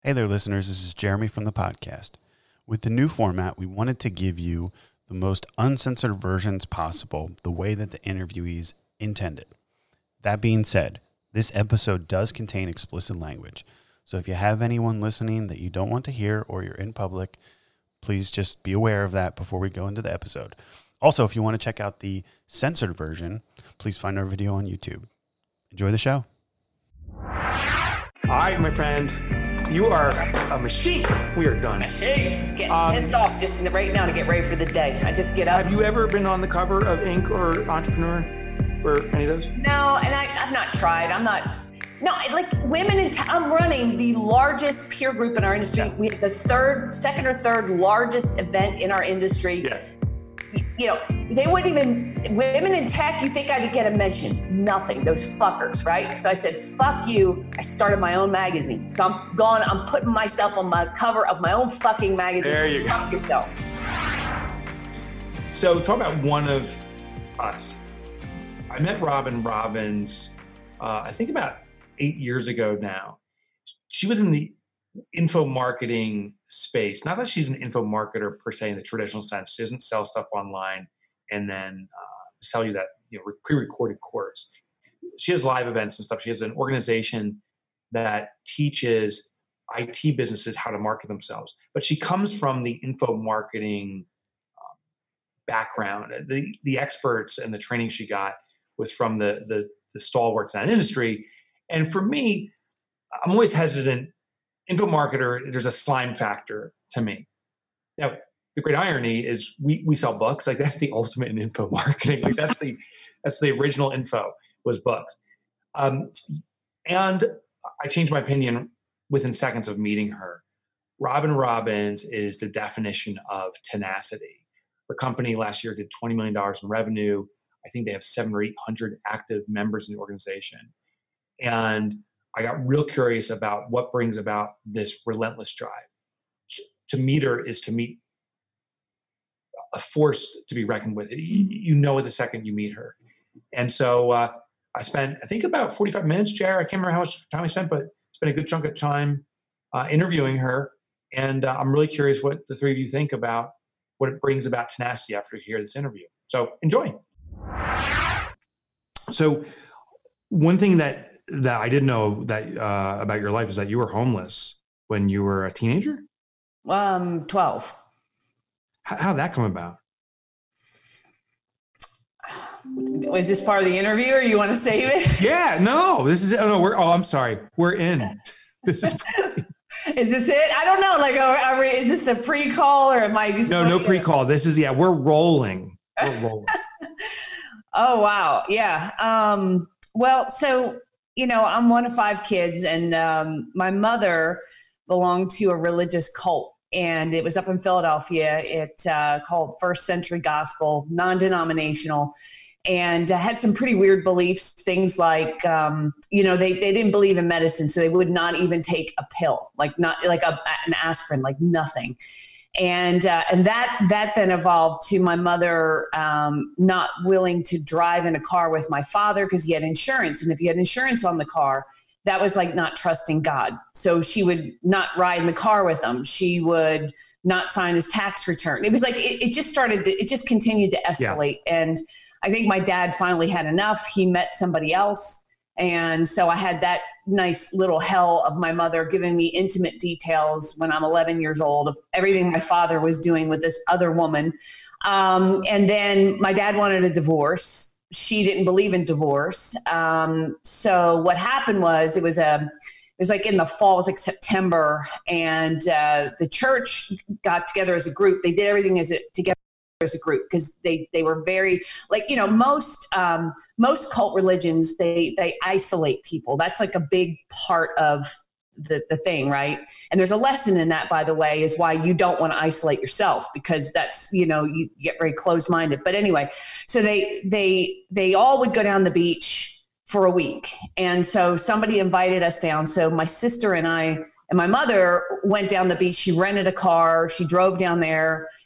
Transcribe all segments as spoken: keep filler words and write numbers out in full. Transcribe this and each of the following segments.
Hey there, listeners. This is Jeremy from the podcast. With the new format, we wanted to give you the most uncensored versions possible, the way that the interviewees intended. That being said, this episode does contain explicit language. So if you have anyone listening that you don't want to hear or you're in public, please just be aware of that before we go into the episode. Also, if you want to check out the censored version, please find our video on YouTube. Enjoy the show. All right, my friend. You are a machine. We are done. Machine. Getting Um, pissed off just right now to get ready for the day. I just get up. Have you ever been on the cover of Inc or Entrepreneur or any of those? No, and I, I've not tried. I'm not. No, it- like women in. T- I'm running the largest peer group in our industry. Yeah. We have the third, second or third largest event in our industry. Yeah. You, you know, they wouldn't even. Women in tech. You think I'd get a mention? Nothing. Those fuckers, right? So I said, "Fuck you." I started my own magazine. So I'm going. I'm putting myself on my cover of my own fucking magazine. There you go. Fuck yourself. So talk about one of us. I met Robin Robbins, uh, I think about eight years ago now. She was in the info marketing space. Not that she's an info marketer per se in the traditional sense. She doesn't sell stuff online and then uh, sell you that you know pre-recorded course. She has live events and stuff. She has an organization that teaches I T businesses how to market themselves. But she comes from the info marketing um, background. The the experts and the training she got was from the, the the stalwarts in that industry. And for me, I'm always hesitant. Info marketer, there's a slime factor to me. Now, the great irony is we we sell books. Like that's the ultimate in info marketing. Like that's the that's the original info was books. Um, and I changed my opinion within seconds of meeting her. Robin Robbins is the definition of tenacity. Her company last year did twenty million dollars in revenue. I think they have seven or eight hundred active members in the organization. And I got real curious about what brings about this relentless drive. To meet her is to meet a force to be reckoned with. You know it the second you meet her. And so uh, I spent, I think about forty-five minutes, Jared. I can't remember how much time I spent, but spent a good chunk of time uh, interviewing her. And uh, I'm really curious what the three of you think about what it brings about tenacity after you hear this interview. So enjoy. So one thing that that I didn't know that uh, about your life is that you were homeless when you were a teenager. Um, twelve. How, how'd that come about? Was this part of the interview or you want to save it? Yeah, no, this is, oh no, we're, oh, I'm sorry. We're in. This is, Is this it? I don't know. Like, are, are we, is this the pre-call or am I? no, no pre-call. This is, yeah, we're rolling. We're rolling. Oh, wow. Yeah. Um, well, so, you know, I'm one of five kids and um, my mother belonged to a religious cult and it was up in Philadelphia. It uh, called First Century Gospel, non-denominational, and uh, had some pretty weird beliefs, things like, um, you know, they, they didn't believe in medicine, so they would not even take a pill, like not like a, an aspirin, like nothing. And uh, and that that then evolved to my mother um, not willing to drive in a car with my father because he had insurance. And if he had insurance on the car, that was like not trusting God. So she would not ride in the car with him. She would not sign his tax return. It was like it, it just started to, it just continued to escalate. Yeah. And I think my dad finally had enough. He met somebody else. And so I had that nice little hell of my mother giving me intimate details when I'm eleven years old of everything my father was doing with this other woman. Um, and then my dad wanted a divorce. She didn't believe in divorce. Um, so what happened was it was a, it was like in the fall, it was like September, and uh, the church got together as a group. They did everything as a, together as a group because they they were very like, you know, most um most cult religions, they they isolate people. That's like a big part of the the thing, right? And there's a lesson in that, by the way, is why you don't want to isolate yourself, because that's, you know, you get very closed-minded. But anyway, so they they they all would go down the beach for a week. And so somebody invited us down. So my sister and I and my mother went down the beach. She rented a car. She drove down there.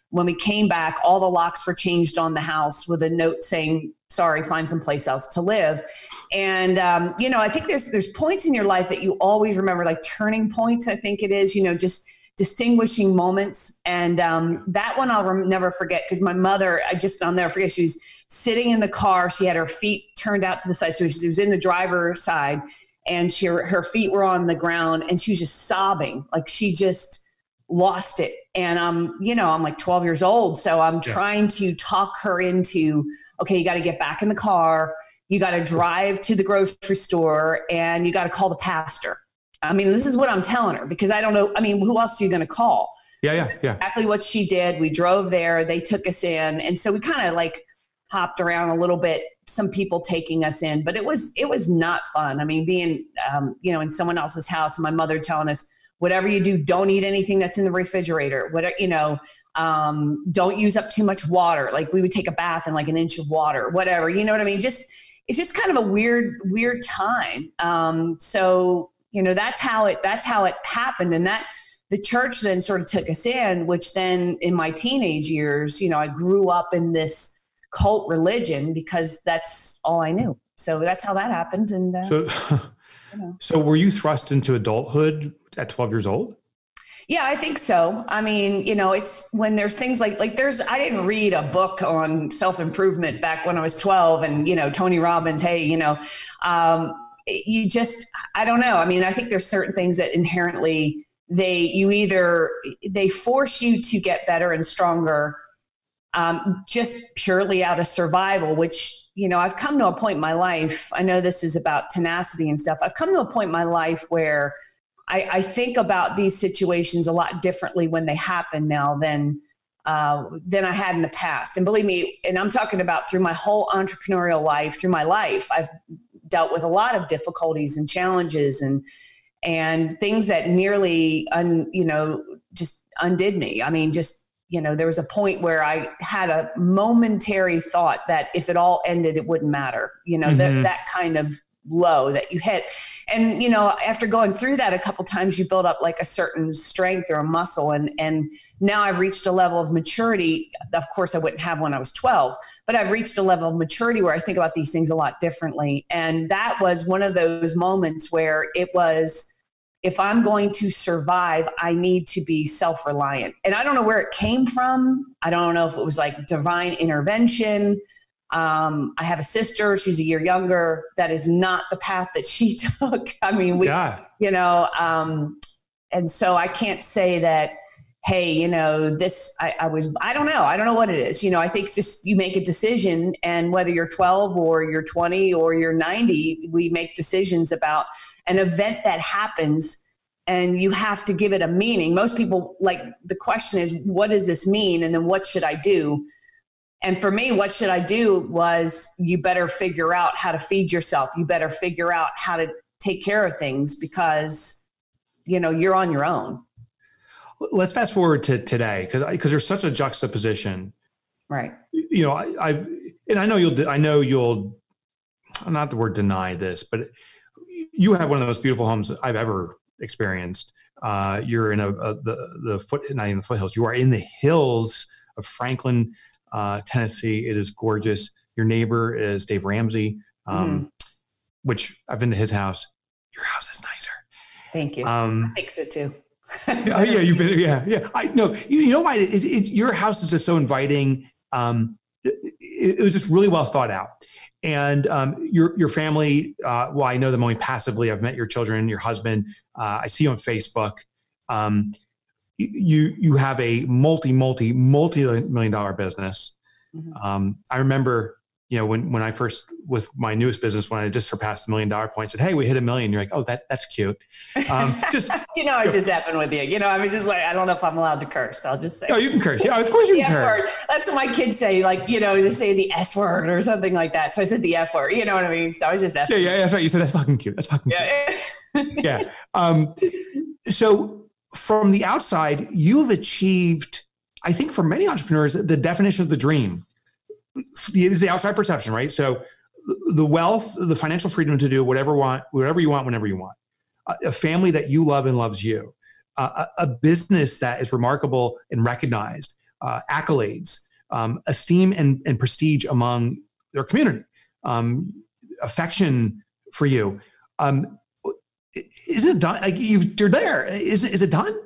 when we came back, all the locks were changed on the house with a note saying, sorry, find someplace else to live. And, um, you know, I think there's, there's points in your life that you always remember, like turning points, I think it is, you know, just distinguishing moments. And um, that one I'll rem- never forget, because my mother, I just, I'll never forget, she was sitting in the car. She had her feet turned out to the side. So she was in the driver's side, and she, her feet were on the ground, and she was just sobbing. Like she just lost it. And um, you know, I'm like twelve years old. So I'm yeah. trying to talk her into, okay, you got to get back in the car. You got to drive to the grocery store, and you got to call the pastor. I mean, this is what I'm telling her, because I don't know. I mean, who else are you going to call? Yeah, yeah, yeah. Exactly what she did. We drove there. They took us in. And so we kind of like hopped around a little bit, some people taking us in, but it was, it was not fun. I mean, being, um, you know, in someone else's house, and my mother telling us, whatever you do, don't eat anything that's in the refrigerator. Whatever, you know, um, don't use up too much water. Like we would take a bath in like an inch of water, whatever, you know what I mean? Just, it's just kind of a weird, weird time. Um, so, you know, that's how it, that's how it happened. And that the church then sort of took us in, which then in my teenage years, you know, I grew up in this cult religion because that's all I knew. So that's how that happened. And, uh, so, you know. So were you thrust into adulthood at twelve years old? Yeah, I think so. I mean, you know, it's when there's things like, like there's, I didn't read a book on self-improvement back when I was twelve, and, you know, Tony Robbins, hey, you know, um, you just, I don't know. I mean, I think there's certain things that inherently they, you either, they force you to get better and stronger, um, just purely out of survival, which, you know, I've come to a point in my life, I know this is about tenacity and stuff. I've come to a point in my life where I, I think about these situations a lot differently when they happen now than, uh, than I had in the past. And believe me, and I'm talking about through my whole entrepreneurial life, through my life, I've dealt with a lot of difficulties and challenges and, and things that nearly, un, you know, just undid me. I mean, just, you know, there was a point where I had a momentary thought that if it all ended, it wouldn't matter, you know, mm-hmm. that, that kind of low that you hit. And, you know, after going through that a couple times, you build up like a certain strength or a muscle. And, and now I've reached a level of maturity. Of course, I wouldn't have when I was twelve, but I've reached a level of maturity where I think about these things a lot differently. And that was one of those moments where it was, if I'm going to survive, I need to be self-reliant. And I don't know where it came from. I don't know if it was like divine intervention. Um, I have a sister, she's a year younger. That is not the path that she took. I mean, we, yeah. you know, um, and so I can't say that, hey, you know, this, I, I was, I don't know. I don't know what it is. You know, I think it's just, you make a decision, and whether you're twelve or you're twenty or you're ninety, we make decisions about an event that happens, and you have to give it a meaning. Most people, like, the question is, what does this mean? And then what should I do? And for me, what should I do was, you better figure out how to feed yourself. You better figure out how to take care of things, because, you know, you're on your own. Let's fast forward to today, because because there's such a juxtaposition. Right. You know, I, I and I know you'll, I know you'll, not the word deny this, but you have one of the most beautiful homes I've ever experienced. Uh, you're in a, a the the foot, not even the foothills. You are in the hills of Franklin, uh, Tennessee. It is gorgeous. Your neighbor is Dave Ramsey, um, mm. which I've been to his house. Your house is nicer. Thank you. Um, I think so too. yeah, yeah, you've been, yeah, yeah. I know. You, you know why? It, it, it, your house is just so inviting. Um, it, it was just really well thought out. And um, your your family, uh, well, I know them only passively. I've met your children, your husband. Uh, I see you on Facebook. Um, you you have a multi multi multi million dollar business. Mm-hmm. Um, I remember, you know, when when I first, with my newest business, when I just surpassed the million dollar point, said, "Hey, we hit a million." You're like, "Oh, that that's cute." Um, just you know, I was just effing with you. You know, I was just like, I don't know if I'm allowed to curse. I'll just say. No, you can curse. Yeah, of course you can curse. Word. That's what my kids say. Like, you know, they say the S word or something like that. So I said the F word. You know what I mean? So I was just effing. Yeah, yeah, that's right. You said that's fucking cute. That's fucking yeah. cute. yeah. Um, so from the outside, you've achieved, I think, for many entrepreneurs, the definition of the dream. It is the outside perception, right? So the wealth, the financial freedom to do whatever want, whatever you want, whenever you want, a family that you love and loves you, uh, a, a business that is remarkable and recognized, uh, accolades, um, esteem and, and prestige among their community, um, affection for you. Um, isn't it done? Like you've, you're there. Is, is it done?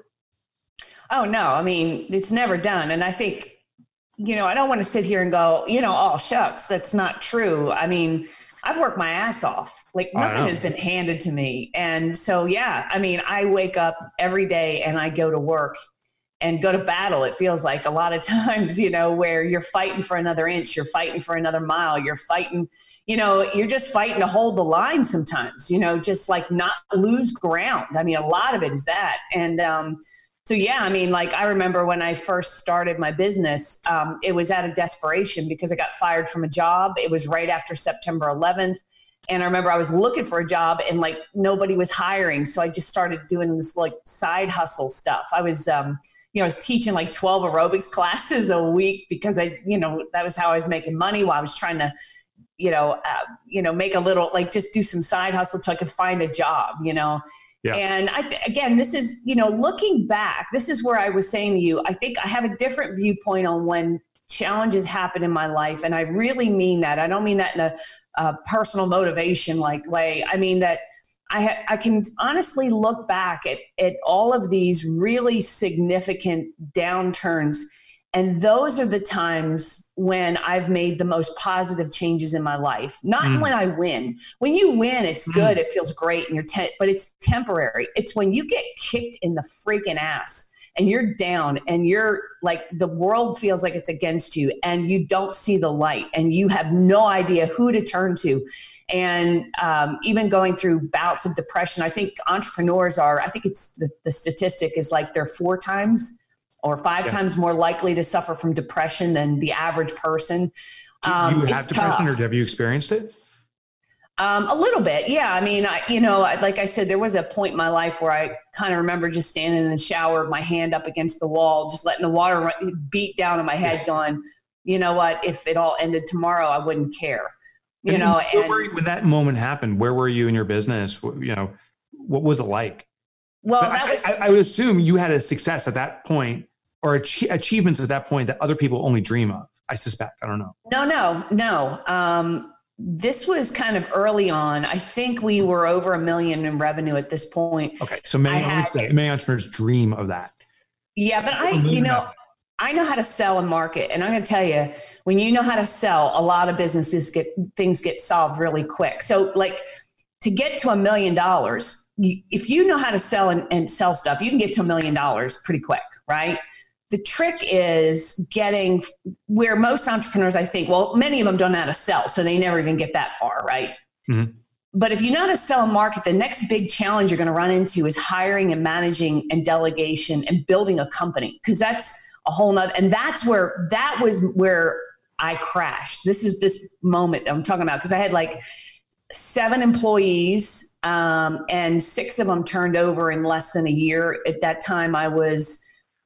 Oh, no. I mean, it's never done. And I think, you know, I don't want to sit here and go, you know, oh, shucks, that's not true. I mean, I've worked my ass off. Like nothing has been handed to me. And so, yeah, I mean, I wake up every day and I go to work and go to battle. It feels like a lot of times, you know, where you're fighting for another inch, you're fighting for another mile, you're fighting, you know, you're just fighting to hold the line sometimes, you know, just like not lose ground. I mean, a lot of it is that. And, um, So, yeah, I mean, like I remember when I first started my business, um, it was out of desperation because I got fired from a job. It was right after September eleventh. And I remember I was looking for a job and like nobody was hiring. So I just started doing this like side hustle stuff. I was, um, you know, I was teaching like twelve aerobics classes a week because I, you know, that was how I was making money while I was trying to, you know, uh, you know, make a little, like just do some side hustle so I could find a job, you know. Yeah. And I, th- again, this is, you know, looking back, this is where I was saying to you, I think I have a different viewpoint on when challenges happen in my life. And I really mean that. I don't mean that in a, a personal motivation like way. I mean that I, ha- I can honestly look back at, at all of these really significant downturns. And those are the times when I've made the most positive changes in my life. Not mm. when I win. When you win, it's good. Mm. It feels great, and you're te- but it's temporary. It's when you get kicked in the freaking ass and you're down and you're like the world feels like it's against you and you don't see the light and you have no idea who to turn to. And um, even going through bouts of depression, I think entrepreneurs are, I think it's the, the statistic is like they're four times or five yeah. times more likely to suffer from depression than the average person. Um, Do you have depression tough. Or have you experienced it? Um, a little bit. Yeah. I mean, I, you know, like I said, there was a point in my life where I kind of remember just standing in the shower, my hand up against the wall, just letting the water run, beat down on my head going, you know what, if it all ended tomorrow, I wouldn't care. You and know, where and were you when that moment happened, where were you in your business? You know, what was it like? Well, that I, was, I, I would assume you had a success at that point or ach- achievements at that point that other people only dream of. I suspect. I don't know. No, no, no. Um, this was kind of early on. I think we were over a million in revenue at this point. Okay. So many, I, I would say many entrepreneurs dream of that. Yeah, but I, you know, I know how to sell and market. And I'm going to tell you, when you know how to sell, a lot of businesses get, things get solved really quick. So like to get to a million dollars, if you know how to sell and, and sell stuff, you can get to a million dollars pretty quick, right? The trick is getting where most entrepreneurs, I think, well, many of them don't know how to sell, so they never even get that far, right? Mm-hmm. But if you know how to sell and market, the next big challenge you're going to run into is hiring and managing and delegation and building a company, because that's a whole nother, and that's where, that was where I crashed. This is this moment that I'm talking about, because I had like seven employees um, and six of them turned over in less than a year. At that time, I was,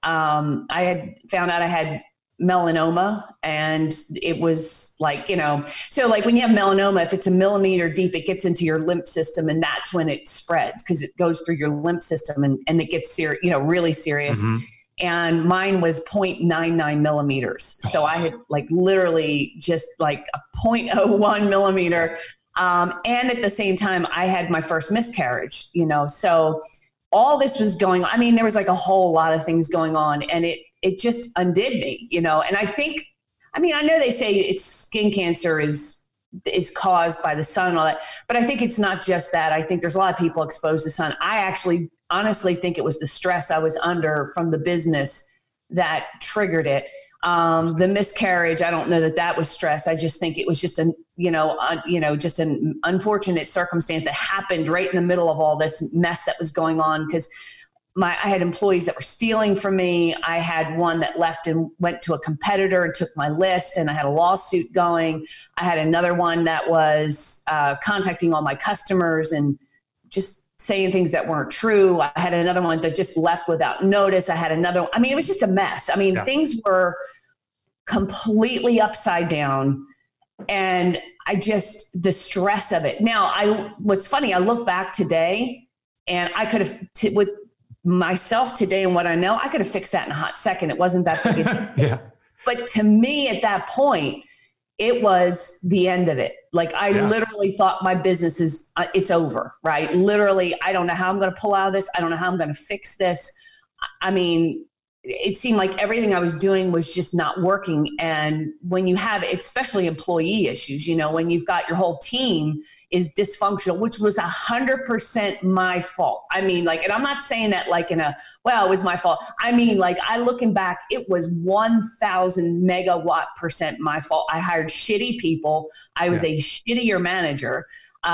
um, I had found out I had melanoma, and it was like, you know, so like when you have melanoma, if it's a millimeter deep, it gets into your lymph system, and that's when it spreads because it goes through your lymph system, and, and it gets serious, you know, really serious. Mm-hmm. And mine was zero point nine nine millimeters. So I had like literally just like a zero point zero one millimeter. Um, and at the same time, I had my first miscarriage, you know, so all this was going on. I mean, there was like a whole lot of things going on, and it, it just undid me, you know? And I think, I mean, I know they say it's skin cancer is, is caused by the sun and all that, but I think it's not just that. I think there's a lot of people exposed to sun. I actually honestly think it was the stress I was under from the business that triggered it. Um, the miscarriage, I don't know that that was stress. I just think it was just a, you know, uh, you know, just an unfortunate circumstance that happened right in the middle of all this mess that was going on. Because my, I had employees that were stealing from me. I had one that left and went to a competitor and took my list, and I had a lawsuit going. I had another one that was uh, contacting all my customers and just saying things that weren't true. I had another one that just left without notice. I had another, I mean, it was just a mess. I mean, yeah. Things were completely upside down, and I just, the stress of it. Now, I, what's funny, I look back today and I could have, t- with myself today and what I know, I could have fixed that in a hot second. It wasn't that big a deal. Yeah. But to me at that point, it was the end of it. Like I yeah. literally thought my business is, uh, it's over, right? Literally, I don't know how I'm going to pull out of this. I don't know how I'm going to fix this. I mean, it seemed like everything I was doing was just not working. And when you have, especially employee issues, you know, when you've got your whole team is dysfunctional, which was a hundred percent my fault. I mean, like, and I'm not saying that like in a, well, it was my fault. I mean, like I looking back, it was one thousand megawatt percent my fault. I hired shitty people. I was yeah. a shittier manager,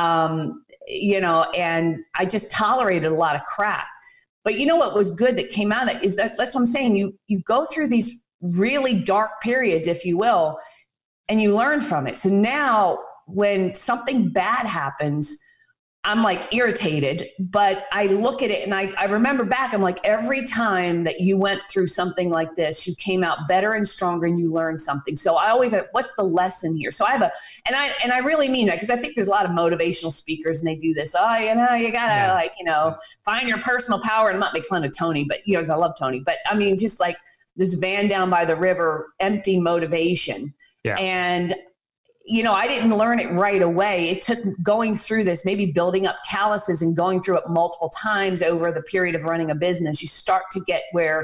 um, you know, and I just tolerated a lot of crap. But you know what was good that came out of that is that that's what I'm saying. You you go through these really dark periods, if you will, and you learn from it. So now when something bad happens, I'm like irritated, but I look at it and I, I remember back, I'm like, every time that you went through something like this, you came out better and stronger and you learned something. So I always, what's the lesson here? So I have a, and I, and I really mean that because I think there's a lot of motivational speakers and they do this. Oh, you know, you gotta yeah. like, you know, find your personal power. And I'm not making fun of Tony, but you know, I love Tony, but I mean, just like this van down by the river, empty motivation. Yeah. And you know, I didn't learn it right away. It took going through this, maybe building up calluses and going through it multiple times over the period of running a business. You start to get where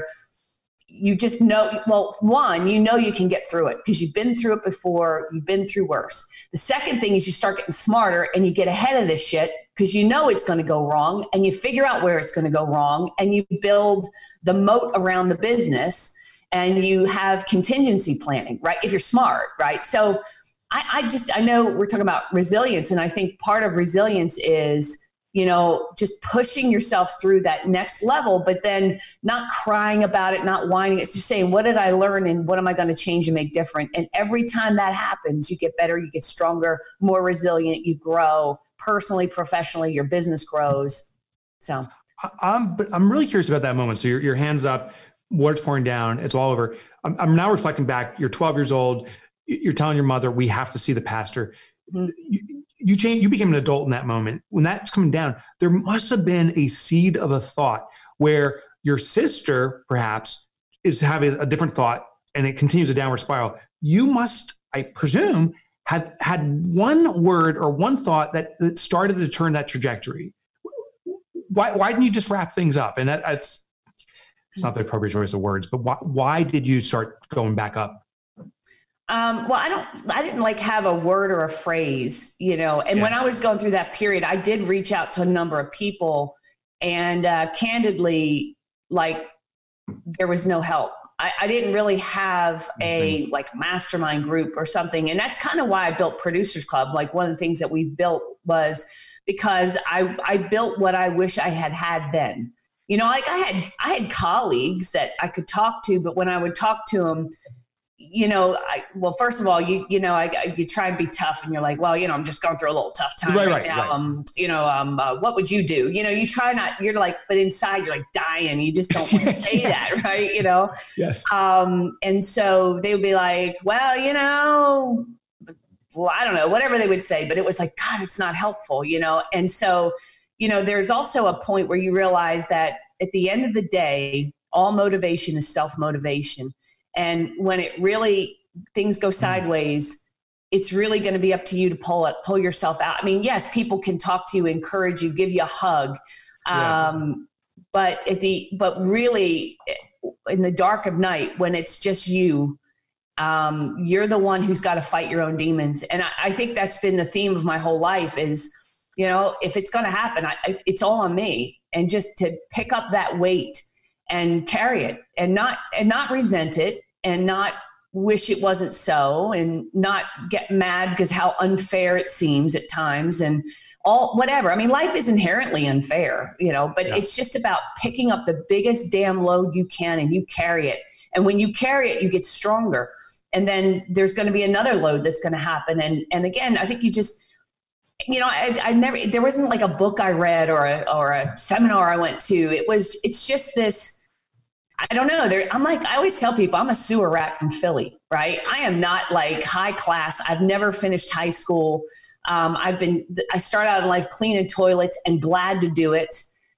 you just know, well, one, you know you can get through it because you've been through it before, you've been through worse. The second thing is you start getting smarter and you get ahead of this shit because you know it's going to go wrong and you figure out where it's going to go wrong and you build the moat around the business and you have contingency planning, right? If you're smart, right? So I, I just, I know we're talking about resilience. And I think part of resilience is, you know, just pushing yourself through that next level, but then not crying about it, not whining. It's just saying, what did I learn and what am I going to change and make different? And every time that happens, you get better, you get stronger, more resilient, you grow personally, professionally, your business grows. So I'm, but I'm really curious about that moment. So your, your hands up, water's pouring down, it's all over. I'm, I'm now reflecting back, you're twelve years old. You're telling your mother, we have to see the pastor. Mm-hmm. You, you changed, you became an adult in that moment. When that's coming down, there must have been a seed of a thought where your sister perhaps is having a different thought and it continues a downward spiral. You must, I presume, have had one word or one thought that, that started to turn that trajectory. Why, why didn't you just wrap things up? And that, that's, it's not the appropriate choice of words, but why, why did you start going back up? Um, well, I don't, I didn't like have a word or a phrase, you know, and yeah. when I was going through that period, I did reach out to a number of people and, uh, candidly, like there was no help. I, I didn't really have a mm-hmm. like mastermind group or something. And that's kind of why I built Producers Club. Like one of the things that we've built was because I, I built what I wish I had had then, you know, like I had, I had colleagues that I could talk to, but when I would talk to them, you know, I, well, first of all, you, you know, I, I, you try and be tough and you're like, well, you know, I'm just going through a little tough time right, right, right now. Right. Um, you know, um, uh, what would you do? You know, you try not, you're like, but inside you're like dying. You just don't want to say yeah. that. Right. You know? Yes. Um, and so they would be like, well, you know, well, I don't know, whatever they would say, but it was like, God, it's not helpful, you know? And so, you know, there's also a point where you realize that at the end of the day, all motivation is self-motivation. And when it really, things go sideways, it's really going to be up to you to pull it, pull yourself out. I mean, yes, people can talk to you, encourage you, give you a hug. Yeah. Um, but at the, but really in the dark of night, when it's just you, um, you're the one who's got to fight your own demons. And I, I think that's been the theme of my whole life is, you know, if it's going to happen, I, I, it's all on me. And just to pick up that weight and carry it and not, and not resent it. And not wish it wasn't so, and not get mad because how unfair it seems at times, and all whatever. I mean, life is inherently unfair, you know, but yeah. it's just about picking up the biggest damn load you can and you carry it. And when you carry it, you get stronger. And then there's going to be another load that's going to happen. And and again, I think you just, you know, I, I never, there wasn't like a book I read or a, or a seminar I went to. It was, it's just this. I don't know. There, I'm like, I always tell people I'm a sewer rat from Philly, right? I am not like high class. I've never finished high school. Um, I've been, I started out in life cleaning toilets and glad to do it.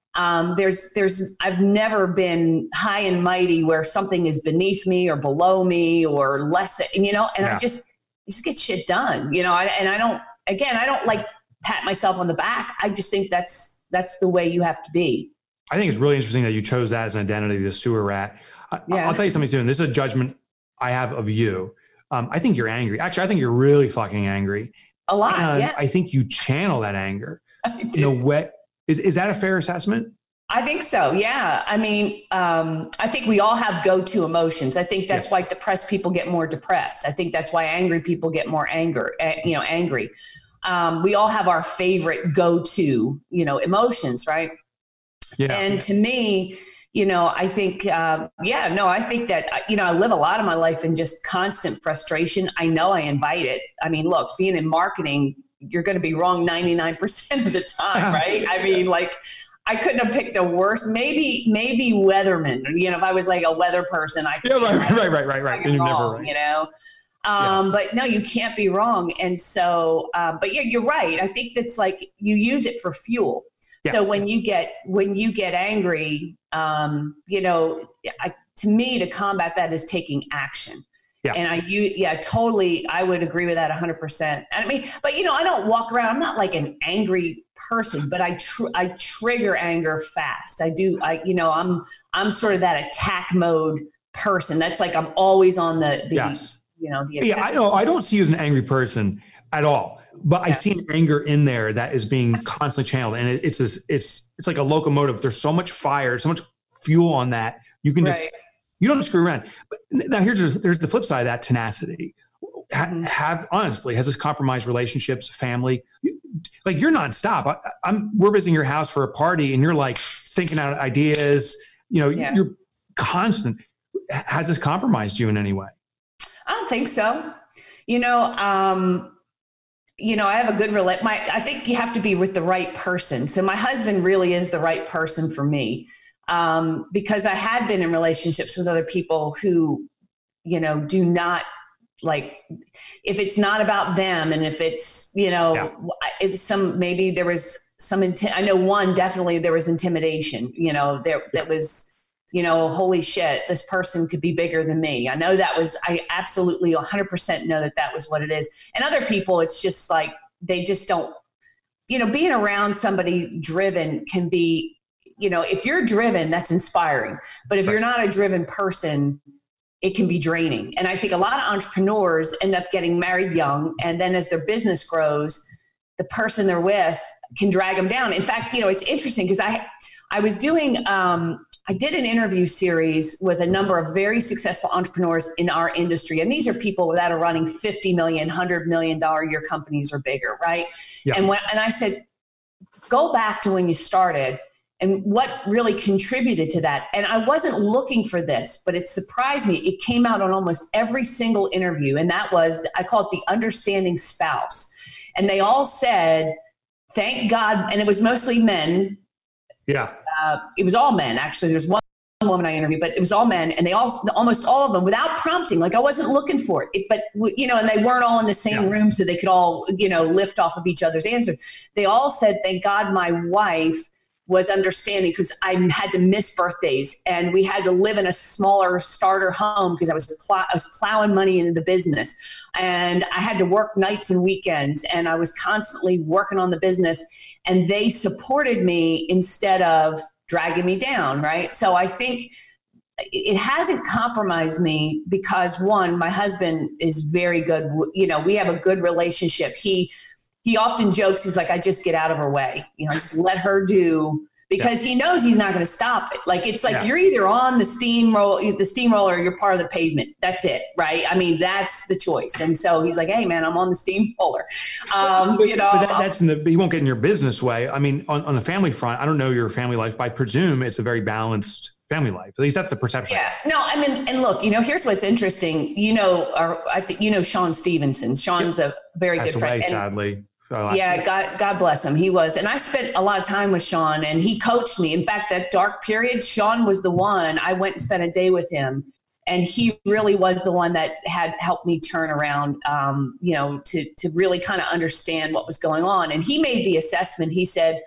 Um, there's, there's, I've never been high and mighty where something is beneath me or below me or less than, you know, and yeah. I just, just get shit done, you know, I, and I don't, again, I don't like pat myself on the back. I just think that's, that's the way you have to be. I think it's really interesting that you chose that as an identity, the sewer rat. I, yeah. I'll tell you something too, and this is a judgment I have of you. Um, I think you're angry. Actually, I think you're really fucking angry. A lot, and yeah. I think you channel that anger in a way. Is, is that a fair assessment? I think so. Yeah. I mean, um, I think we all have go-to emotions. I think that's yeah. why depressed people get more depressed. I think that's why angry people get more anger, you know, angry. Um, we all have our favorite go-to, you know, emotions, right? Yeah. And to me, you know, I think, um, yeah, no, I think that, you know, I live a lot of my life in just constant frustration. I know I invite it. I mean, look, being in marketing, you're going to be wrong ninety-nine percent of the time, right? I mean, like, I couldn't have picked a worse, maybe, maybe weatherman. You know, if I was like a weather person, I could. Yeah, right, right, right, right, right. And you're wrong, never right. You know, um, yeah. but no, you can't be wrong. And so, um, but yeah, you're right. I think that's like you use it for fuel. Yeah. So when you get when you get angry, um, you know, I, to me, to combat that is taking action. Yeah. And I, you, yeah, totally. I would agree with that a hundred percent. I mean, but you know, I don't walk around. I'm not like an angry person, but I, tr- I trigger anger fast. I do. I, you know, I'm, I'm sort of that attack mode person. That's like, I'm always on the, the yes. you know, the, yeah, I know. I don't see you as an angry person at all, but yeah. I see an anger in there that is being constantly channeled. And it, it's, this, it's, it's like a locomotive. There's so much fire, so much fuel on that. You can just, right. you don't screw around. But now here's, there's the flip side of that tenacity. Ha, have honestly, has this compromised relationships, family? Like you're nonstop. I, I'm, we're visiting your house for a party and you're like thinking out ideas, you know, yeah. you're constant. Has this compromised you in any way? I don't think so. You know, um, you know, I have a good relate. My, I think you have to be with the right person. So my husband really is the right person for me. Um, because I had been in relationships with other people who, you know, do not like, if it's not about them and if it's, you know, yeah. it's some, maybe there was some intent. I know one, definitely there was intimidation, you know, there, that was, you know, holy shit, this person could be bigger than me. I know that was, I absolutely one hundred percent know that that was what it is. And other people, it's just like, they just don't, you know, being around somebody driven can be, you know, if you're driven, that's inspiring. But if you're not a driven person, it can be draining. And I think a lot of entrepreneurs end up getting married young. And then as their business grows, the person they're with can drag them down. In fact, you know, it's interesting because I, I was doing, um, I did an interview series with a number of very successful entrepreneurs in our industry. And these are people that are running fifty million, one hundred million dollars a year companies or bigger, right? Yeah. And when, and I said, go back to when you started and what really contributed to that. And I wasn't looking for this, but it surprised me. It came out on almost every single interview. And that was, I call it the understanding spouse. And they all said, thank God. And it was mostly men. Yeah. Uh, it was all men, actually. There's one woman I interviewed, but it was all men. And they all, almost all of them, without prompting, like I wasn't looking for it, it but, you know, and they weren't all in the same yeah. room so they could all, you know, lift off of each other's answers. They all said, thank God my wife was understanding because I had to miss birthdays and we had to live in a smaller starter home because I was pl- I was plowing money into the business and I had to work nights and weekends and I was constantly working on the business and they supported me instead of dragging me down, right? So I think it hasn't compromised me because one, my husband is very good. You know, we have a good relationship. He He often jokes, he's like, I just get out of her way. You know, I just let her do, because yeah. he knows he's not going to stop it. Like, it's like, yeah. you're either on the steamroll, the steamroller, or you're part of the pavement. That's it. Right. I mean, that's the choice. And so he's like, hey man, I'm on the steamroller. Um, but, you know, but that, that's in the, he won't get in your business way. I mean, on, on the family front, I don't know your family life, but I presume it's a very balanced family life. At least that's the perception. Yeah. No, I mean, and look, you know, here's what's interesting. You know, our, I think, you know, Sean Stevenson. Sean's a very Passed good friend. Away, and, sadly. Oh, yeah, God, God bless him. He was, and I spent a lot of time with Sean, and he coached me. In fact, that dark period, Sean was the one. I went and spent a day with him, and he really was the one that had helped me turn around. Um, you know, to to really kind of understand what was going on. And he made the assessment. He said,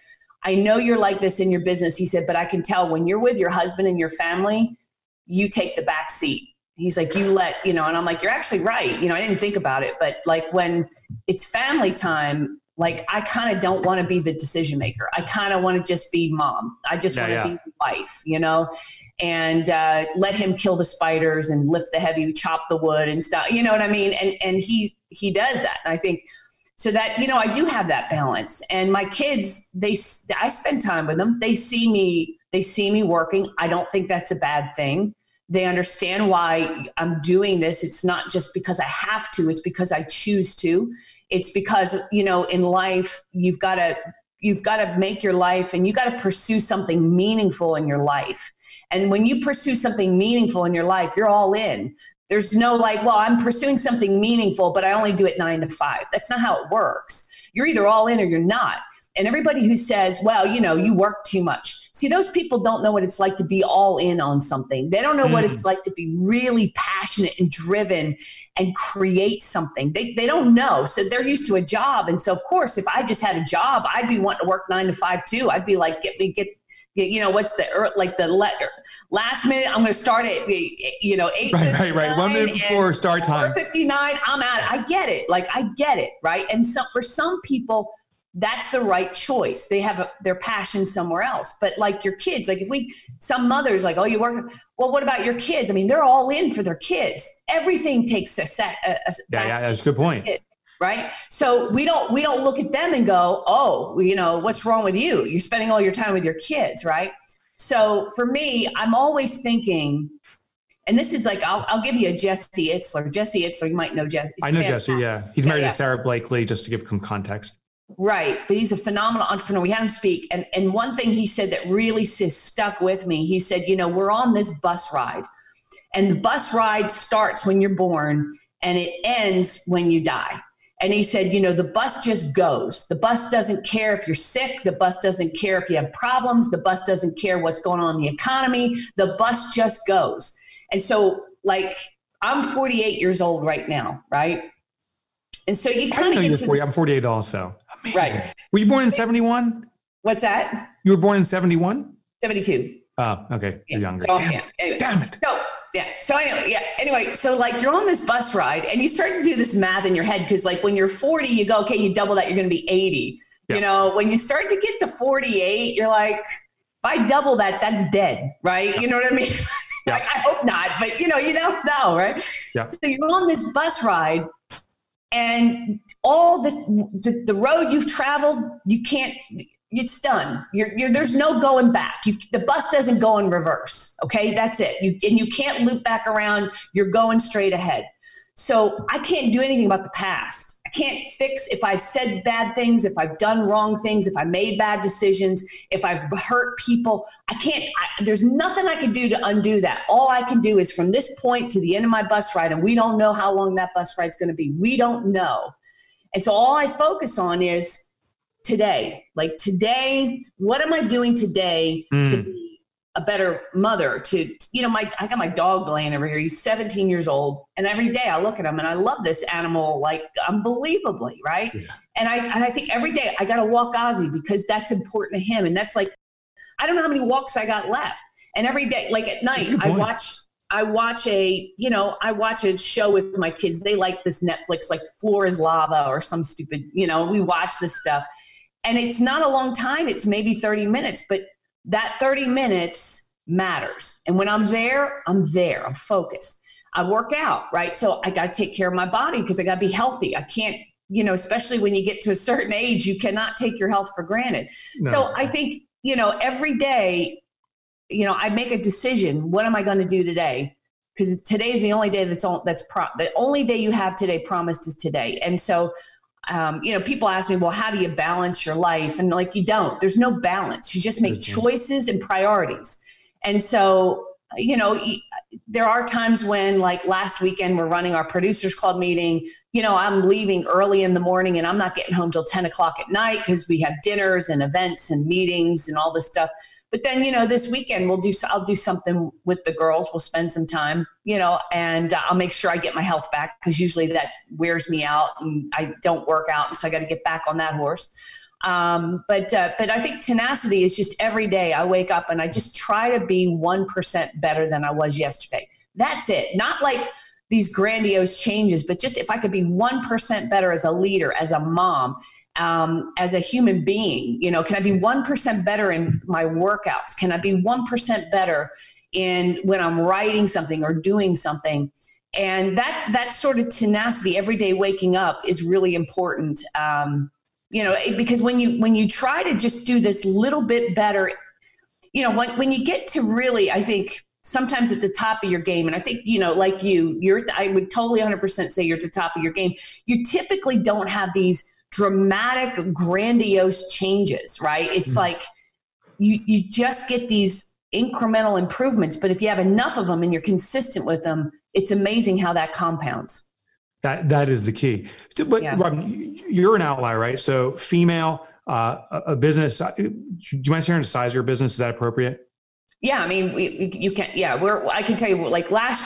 I know you're like this in your business. He said, but I can tell when you're with your husband and your family, you take the back seat. He's like, you let, you know, and I'm like, you're actually right. You know, I didn't think about it, but like when it's family time, like I kind of don't want to be the decision maker. I kind of want to just be mom. I just yeah, want to yeah. be wife, you know, and uh, let him kill the spiders and lift the heavy, chop the wood and stuff. You know what I mean? And and he he does that. And I think so that, you know, I do have that balance. And my kids, they I spend time with them. They see me. They see me working. I don't think that's a bad thing. They understand why I'm doing this. It's not just because I have to. It's because I choose to. It's because, you know, in life, you've got to you've got to make your life and you got to pursue something meaningful in your life. And when you pursue something meaningful in your life, you're all in. There's no like, well, I'm pursuing something meaningful, but I only do it nine to five. That's not how it works. You're either all in or you're not. And everybody who says, well, you know, you work too much. See, those people don't know what it's like to be all in on something. They don't know mm. what it's like to be really passionate and driven and create something. They they don't know. So they're used to a job. And so, of course, if I just had a job, I'd be wanting to work nine to five too. I'd be like, get me, get, get you know, what's the, like the letter, last minute, I'm going to start at, you know, eight Right, right, right. One minute before start time. four fifty-nine, I'm out. I get it. Like, I get it. Right. And so for some people, that's the right choice. They have a, their passion somewhere else. But like your kids, like if we, some mothers like, oh, you work, well, what about your kids? I mean, they're all in for their kids. Everything takes a set. A, a yeah, yeah, that's a good point. Kid, right. So we don't, we don't look at them and go, oh, you know, what's wrong with you? You're spending all your time with your kids. Right. So for me, I'm always thinking, and this is like, I'll, I'll give you a Jesse Itzler. Jesse Itzler, you might know Jesse. I know fantastic. Jesse, yeah. He's married yeah, yeah. to Sarah Blakely, just to give some context. Right. But he's a phenomenal entrepreneur. We had him speak. And, and one thing he said that really stuck with me, he said, you know, we're on this bus ride and the bus ride starts when you're born and it ends when you die. And he said, you know, the bus just goes. The bus doesn't care if you're sick. The bus doesn't care if you have problems. The bus doesn't care what's going on in the economy. The bus just goes. And so like, I'm forty-eight years old right now. Right. And so you kind of get to I'm forty-eight also. Amazing. Right. Were you born in seventy-one? What's that? You were born in seventy-one? seventy-two. Oh, okay. Yeah. You're younger. So, Damn, yeah. Anyway. Damn it. So, yeah. So anyway, yeah. Anyway, so like you're on this bus ride and you start to do this math in your head because like when you're forty, you go, okay, you double that, you're going to be eighty. Yeah. You know, when you start to get to forty-eight, you're like, if I double that, that's dead, right? You know what I mean? Yeah. Like I hope not, but you know, you don't know, right? Yeah. So you're on this bus ride. And all the, the the road you've traveled, you can't. It's done. You're, you're there's no going back. You, the bus doesn't go in reverse. Okay, that's it. You and you can't loop back around. You're going straight ahead. So I can't do anything about the past. I can't fix if I've said bad things, if I've done wrong things, if I made bad decisions, if I've hurt people. I can't, I, there's nothing I can do to undo that. All I can do is from this point to the end of my bus ride, and we don't know how long that bus ride is going to be. We don't know. And so all I focus on is today. Like today, what am I doing today mm. to be a better mother to, you know, my, I got my dog laying over here. He's seventeen years old. And every day I look at him and I love this animal, like unbelievably. Right. Yeah. And I, and I think every day I got to walk Ozzy because that's important to him. And that's like, I don't know how many walks I got left. And every day, like at night, I watch, I watch a, you know, I watch a show with my kids. They like this Netflix, like Floor is Lava or some stupid, you know, we watch this stuff and it's not a long time. It's maybe thirty minutes, but that thirty minutes matters. And when I'm there, I'm there, I'm focused. I work out, right? So I got to take care of my body because I got to be healthy. I can't, you know, especially when you get to a certain age, you cannot take your health for granted. No. So I think, you know, every day, you know, I make a decision. What am I going to do today? Because today's the only day that's all, that's pro- the only day you have today promised is today. And so, um, you know, people ask me, well, how do you balance your life? And like, you don't, there's no balance. You just make choices and priorities. And so, you know, there are times when like last weekend, we're running our producers club meeting, you know, I'm leaving early in the morning and I'm not getting home till ten o'clock at night because we have dinners and events and meetings and all this stuff. But then, you know, this weekend we'll do, I'll do something with the girls. We'll spend some time, you know, and uh, I'll make sure I get my health back because usually that wears me out and I don't work out. And so I got to get back on that horse. Um, but, uh, but I think tenacity is just every day I wake up and I just try to be one percent better than I was yesterday. That's it. Not like these grandiose changes, but just if I could be one percent better as a leader, as a mom, um, as a human being, you know, can I be one percent better in my workouts? Can I be one percent better in when I'm writing something or doing something? And that, that sort of tenacity every day waking up is really important. Um, you know, because when you, when you try to just do this little bit better, you know, when, when you get to really, I think sometimes at the top of your game, and I think, you know, like you, you're, I would totally one hundred percent say you're at the top of your game. You typically don't have these dramatic, grandiose changes, right? It's mm-hmm. like you, you just get these incremental improvements, but if you have enough of them and you're consistent with them, it's amazing how that compounds. That that is the key. But yeah. Robin, you're an outlier, right? So female, uh, a business. Do you mind sharing the size of your business? Is that appropriate? Yeah, I mean, we, you can't. Yeah, we're. I can tell you, like last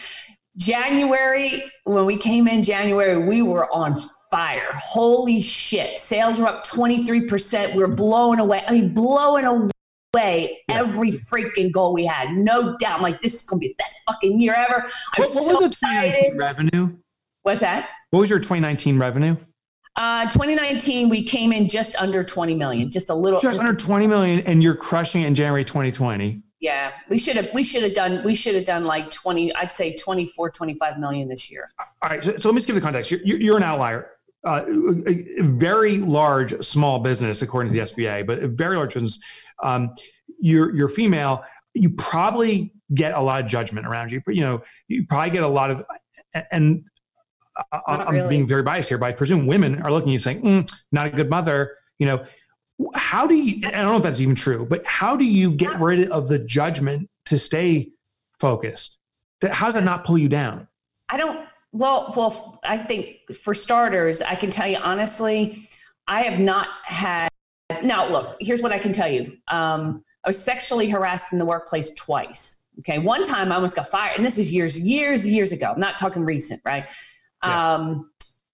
January when we came in January, we were on fire. Holy shit! Sales were up twenty-three percent. We were blowing away. I mean, blowing away. Way every freaking goal we had, no doubt. I'm like, this is gonna be the best fucking year ever. I'm what, what so was the twenty nineteen excited. Revenue? What's that? What was your twenty nineteen revenue? Uh, twenty nineteen, we came in just under twenty million, just a little, just, just under twenty million, and you're crushing it in January twenty twenty. Yeah, we should have, we should have done, we should have done like twenty, I'd say twenty-four, twenty-five million this year. All right, so, so let me just give the context. You're, you're an outlier. Uh, a, a very large small business, according to the S B A, but a very large business. Um, you're you're female. You probably get a lot of judgment around you. But you know, you probably get a lot of, and I, I'm really. being very biased here, but I presume women are looking at you saying, mm, "Not a good mother." You know, how do you? I don't know if that's even true, but how do you get rid of the judgment to stay focused? How does that not pull you down? I don't. Well, well, I think for starters, I can tell you honestly, I have not had. Now, look, here's what I can tell you. Um, I was sexually harassed in the workplace twice. Okay. One time I almost got fired, and this is years, years, years ago. I'm not talking recent, right? Yeah. Um,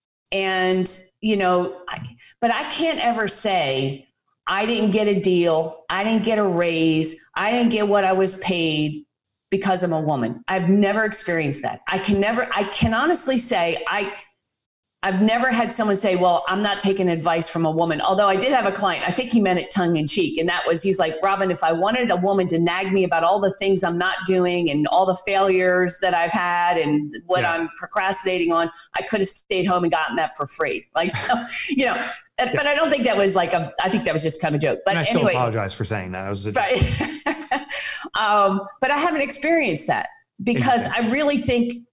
and, you know, I, but I can't ever say I didn't get a deal. I didn't get a raise. I didn't get what I was paid because I'm a woman. I've never experienced that. I can never, I can honestly say I, I've never had someone say, well, I'm not taking advice from a woman. Although I did have a client, I think he meant it tongue in cheek. And that was, he's like, Robin, if I wanted a woman to nag me about all the things I'm not doing and all the failures that I've had and what yeah. I'm procrastinating on, I could have stayed home and gotten that for free. Like, so, you know, yeah. but I don't think that was like a, I think that was just kind of a joke. But and I still anyway, apologize for saying that. It was a joke. Right. um, but I haven't experienced that because I really think,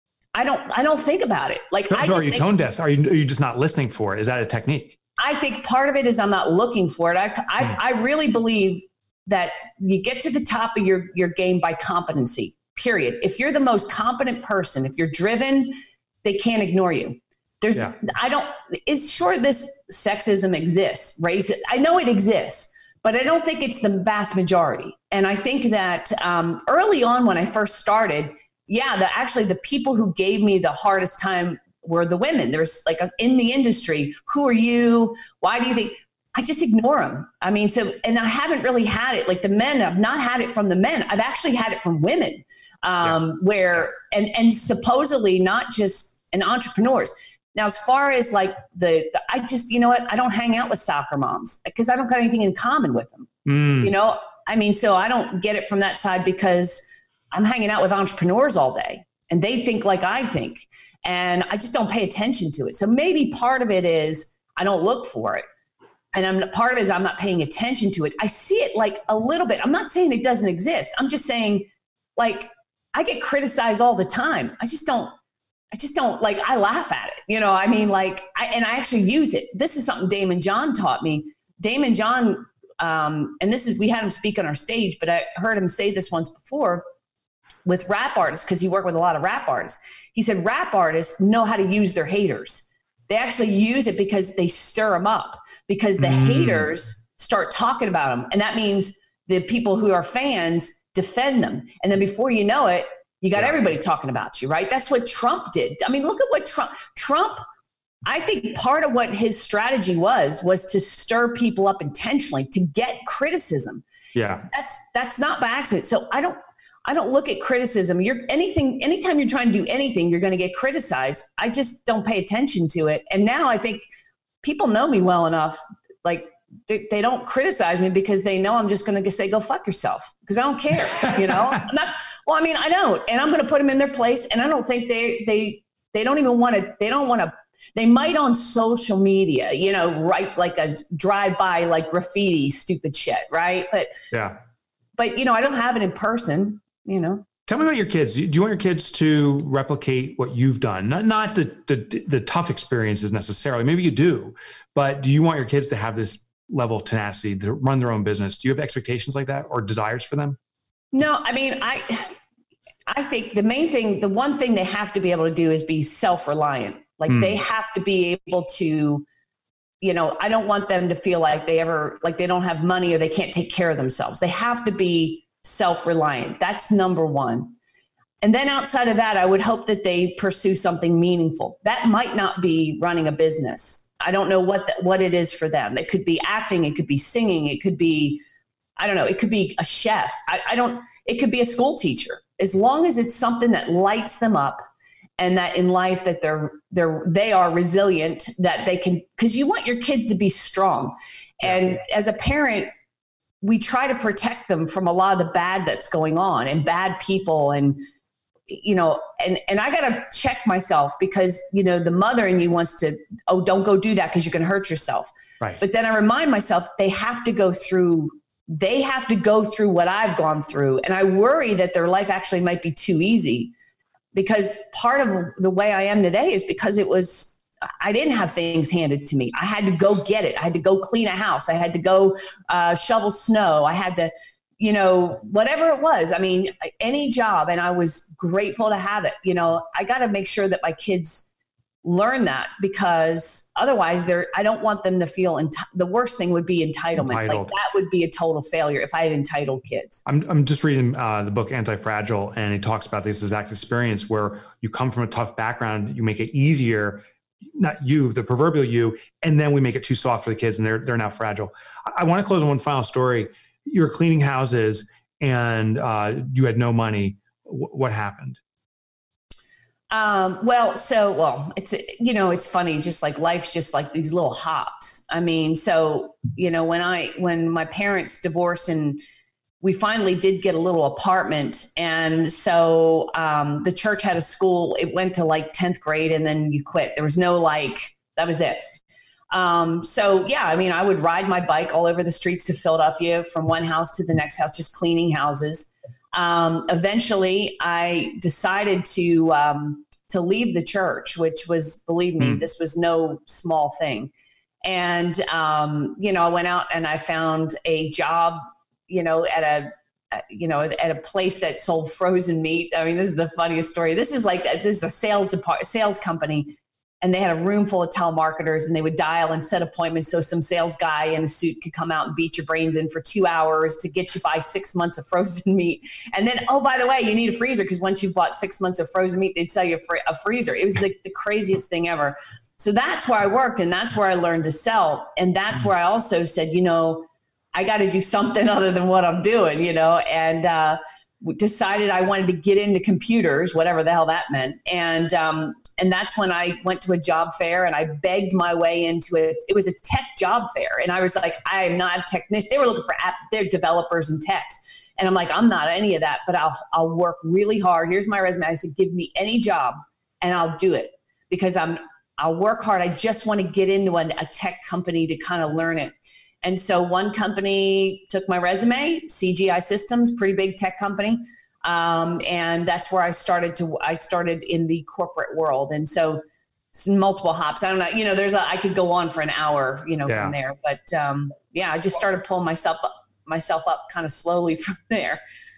I don't, I don't think about it. Like, so, I so just are you think, tone deaf? Are you, are you just not listening for it? Is that a technique? I think part of it is I'm not looking for it. I, I, mm. I really believe that you get to the top of your, your game by competency, period. If you're the most competent person, if you're driven, they can't ignore you. There's, yeah. I don't, it's sure this sexism exists, racism. I know it exists, but I don't think it's the vast majority. And I think that um, early on when I first started, yeah, the, actually the people who gave me the hardest time were the women. There's like a, in the industry, who are you? Why do you think? I just ignore them. I mean, so, and I haven't really had it like the men. I've not had it from the men. I've actually had it from women um, yeah. where, and, and supposedly not just and entrepreneurs. Now, as far as like the, the, I just, you know what? I don't hang out with soccer moms because I don't got anything in common with them. Mm. You know, I mean, so I don't get it from that side because I'm hanging out with entrepreneurs all day and they think like I think, and I just don't pay attention to it. So maybe part of it is I don't look for it. And I'm part of it is I'm not paying attention to it. I see it like a little bit. I'm not saying it doesn't exist. I'm just saying like I get criticized all the time. I just don't, I just don't like, I laugh at it. You know, I mean, like, I, and I actually use it. This is something Daymond John taught me. Daymond John, um, and this is, we had him speak on our stage, but I heard him say this once before with rap artists, because he worked with a lot of rap artists. He said, rap artists know how to use their haters. They actually use it because they stir them up, because the mm. haters start talking about them. And that means the people who are fans defend them. And then before you know it, you got yeah. everybody talking about you, right? That's what Trump did. I mean, look at what Trump, Trump I think part of what his strategy was, was to stir people up intentionally, to get criticism. Yeah. That's, that's not by accident. So I don't, I don't look at criticism. You're anything, anytime you're trying to do anything, you're going to get criticized. I just don't pay attention to it. And now I think people know me well enough. Like they, they don't criticize me because they know I'm just going to say, go fuck yourself. Because I don't care, you know, I'm not, well, I mean, I don't, and I'm going to put them in their place. And I don't think they, they, they don't even want to, they don't want to, they might on social media, you know, write like a drive by, like graffiti, stupid shit. Right. But yeah, but you know, I don't have it in person, you know. Tell me about your kids. Do you want your kids to replicate what you've done? Not, not the, the, the tough experiences necessarily. Maybe you do, but do you want your kids to have this level of tenacity to run their own business? Do you have expectations like that or desires for them? No, I mean, I, I think the main thing, the one thing they have to be able to do is be self-reliant. Like mm. they have to be able to, you know, I don't want them to feel like they ever, like they don't have money or they can't take care of themselves. They have to be self-reliant. That's number one. And then outside of that, I would hope that they pursue something meaningful. That might not be running a business. I don't know what the, what it is for them. It could be acting. It could be singing. It could be, I don't know. It could be a chef. I, I don't, it could be a school teacher. As long as it's something that lights them up and that in life that they're, they're, they are resilient, that they can, because you want your kids to be strong. And as a parent, we try to protect them from a lot of the bad that's going on and bad people. And, you know, and, and I got to check myself because, you know, the mother in you wants to, oh, don't go do that because you're going to hurt yourself. Right. But then I remind myself they have to go through, they have to go through what I've gone through. And I worry that their life actually might be too easy, because part of the way I am today is because it was, I didn't have things handed to me. I had to go get it. I had to go clean a house. I had to go uh, shovel snow. I had to, you know, whatever it was. I mean, any job. And I was grateful to have it. You know, I got to make sure that my kids learn that, because otherwise they're, I don't want them to feel, enti- the worst thing would be entitlement. Entitled. Like that would be a total failure if I had entitled kids. I'm I'm just reading uh, the book Anti-Fragile, and it talks about this exact experience where you come from a tough background, you make it easier, not you, the proverbial you, and then we make it too soft for the kids and they're they're now fragile. I, I want to close on one final story. You were cleaning houses and uh, you had no money. W- what happened? Um, well, so, well, it's, you know, it's funny. It's just like, life's just like these little hops. I mean, so, you know, when I, when my parents divorced and we finally did get a little apartment. And so, um, the church had a school, it went to like tenth grade and then you quit. There was no, like, that was it. Um, so yeah, I mean, I would ride my bike all over the streets of Philadelphia from one house to the next house, just cleaning houses. Um, eventually I decided to, um, to leave the church, which was, believe me, mm. this was no small thing. And, um, you know, I went out and I found a job, you know, at a, you know, at a place that sold frozen meat. I mean, this is the funniest story. This is like, there's a sales department, sales company, and they had a room full of telemarketers and they would dial and set appointments. So some sales guy in a suit could come out and beat your brains in for two hours to get you buy six months of frozen meat. And then, oh, by the way, you need a freezer, because once you've bought six months of frozen meat, they'd sell you a, fr- a freezer. It was the, the craziest thing ever. So that's where I worked, and that's where I learned to sell. And that's where I also said, you know, I got to do something other than what I'm doing, you know, and uh, decided I wanted to get into computers, whatever the hell that meant. And, um, And that's when I went to a job fair and I begged my way into it. It was a tech job fair. And I was like, I am not a technician. They were looking for app, they're developers and techs. And I'm like, I'm not any of that, but I'll, I'll work really hard. Here's my resume. I said, give me any job and I'll do it, because I'm, I'll work hard. I just want to get into a, a tech company to kind of learn it. And so one company took my resume, C G I Systems, pretty big tech company. Um, and that's where I started to, I started in the corporate world. And so multiple hops, I don't know, you know, there's a, I could go on for an hour, you know, yeah. from there, but, um, yeah, I just started pulling myself up, myself up kind of slowly from there.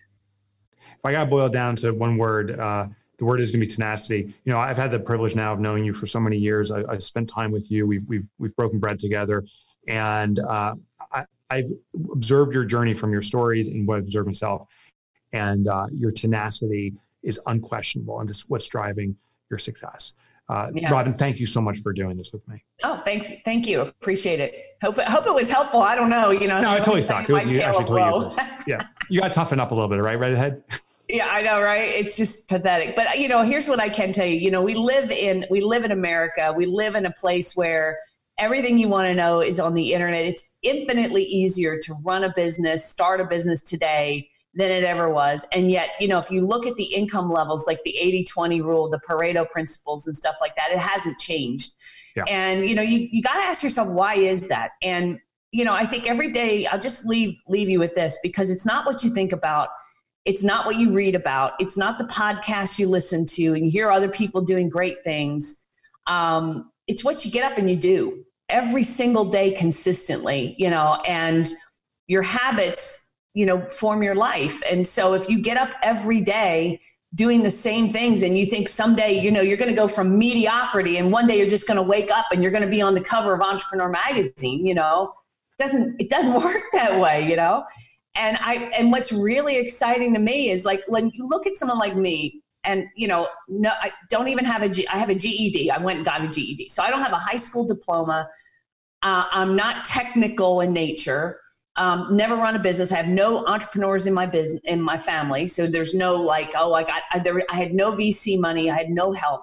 If I got to boil down to one word, uh, the word is going to be tenacity. You know, I've had the privilege now of knowing you for so many years. I, I've spent time with you. We've, we've, we've broken bread together, and, uh, I, I've observed your journey from your stories and what I've observed myself. And uh, your tenacity is unquestionable, and this is what's driving your success. Uh, Yeah. Robin, thank you so much for doing this with me. Oh, thanks. Thank you. Appreciate it. Hope, hope it was helpful. I don't know. You know, No, it totally sucked. It was you, actually totally useless. Yeah. You got to toughen up a little bit, right? Right ahead. Yeah, I know, right? It's just pathetic. But you know, here's what I can tell you. You know, we live in we live in America. We live in a place where everything you want to know is on the internet. It's infinitely easier to run a business, start a business today than it ever was. And yet, you know, if you look at the income levels, like the eighty twenty rule, the Pareto principles and stuff like that, it hasn't changed. Yeah. And, you know, you, you got to ask yourself, why is that? And, you know, I think every day I'll just leave, leave you with this, because it's not what you think about. It's not what you read about. It's not the podcasts you listen to and you hear other people doing great things. Um, it's what you get up and you do every single day consistently, you know, and your habits, you know, form your life. And so if you get up every day doing the same things and you think someday, you know, you're going to go from mediocrity and one day you're just going to wake up and you're going to be on the cover of Entrepreneur Magazine, you know, it doesn't, it doesn't work that way, you know? And I, and what's really exciting to me is like, when you look at someone like me and, you know, no, I don't even have a G, I have a G E D. I went and got a G E D. So I don't have a high school diploma. Uh, I'm not technical in nature. Um, never run a business. I have no entrepreneurs in my business, in my family. So there's no like, oh, I got, I, there, I had no V C money. I had no help.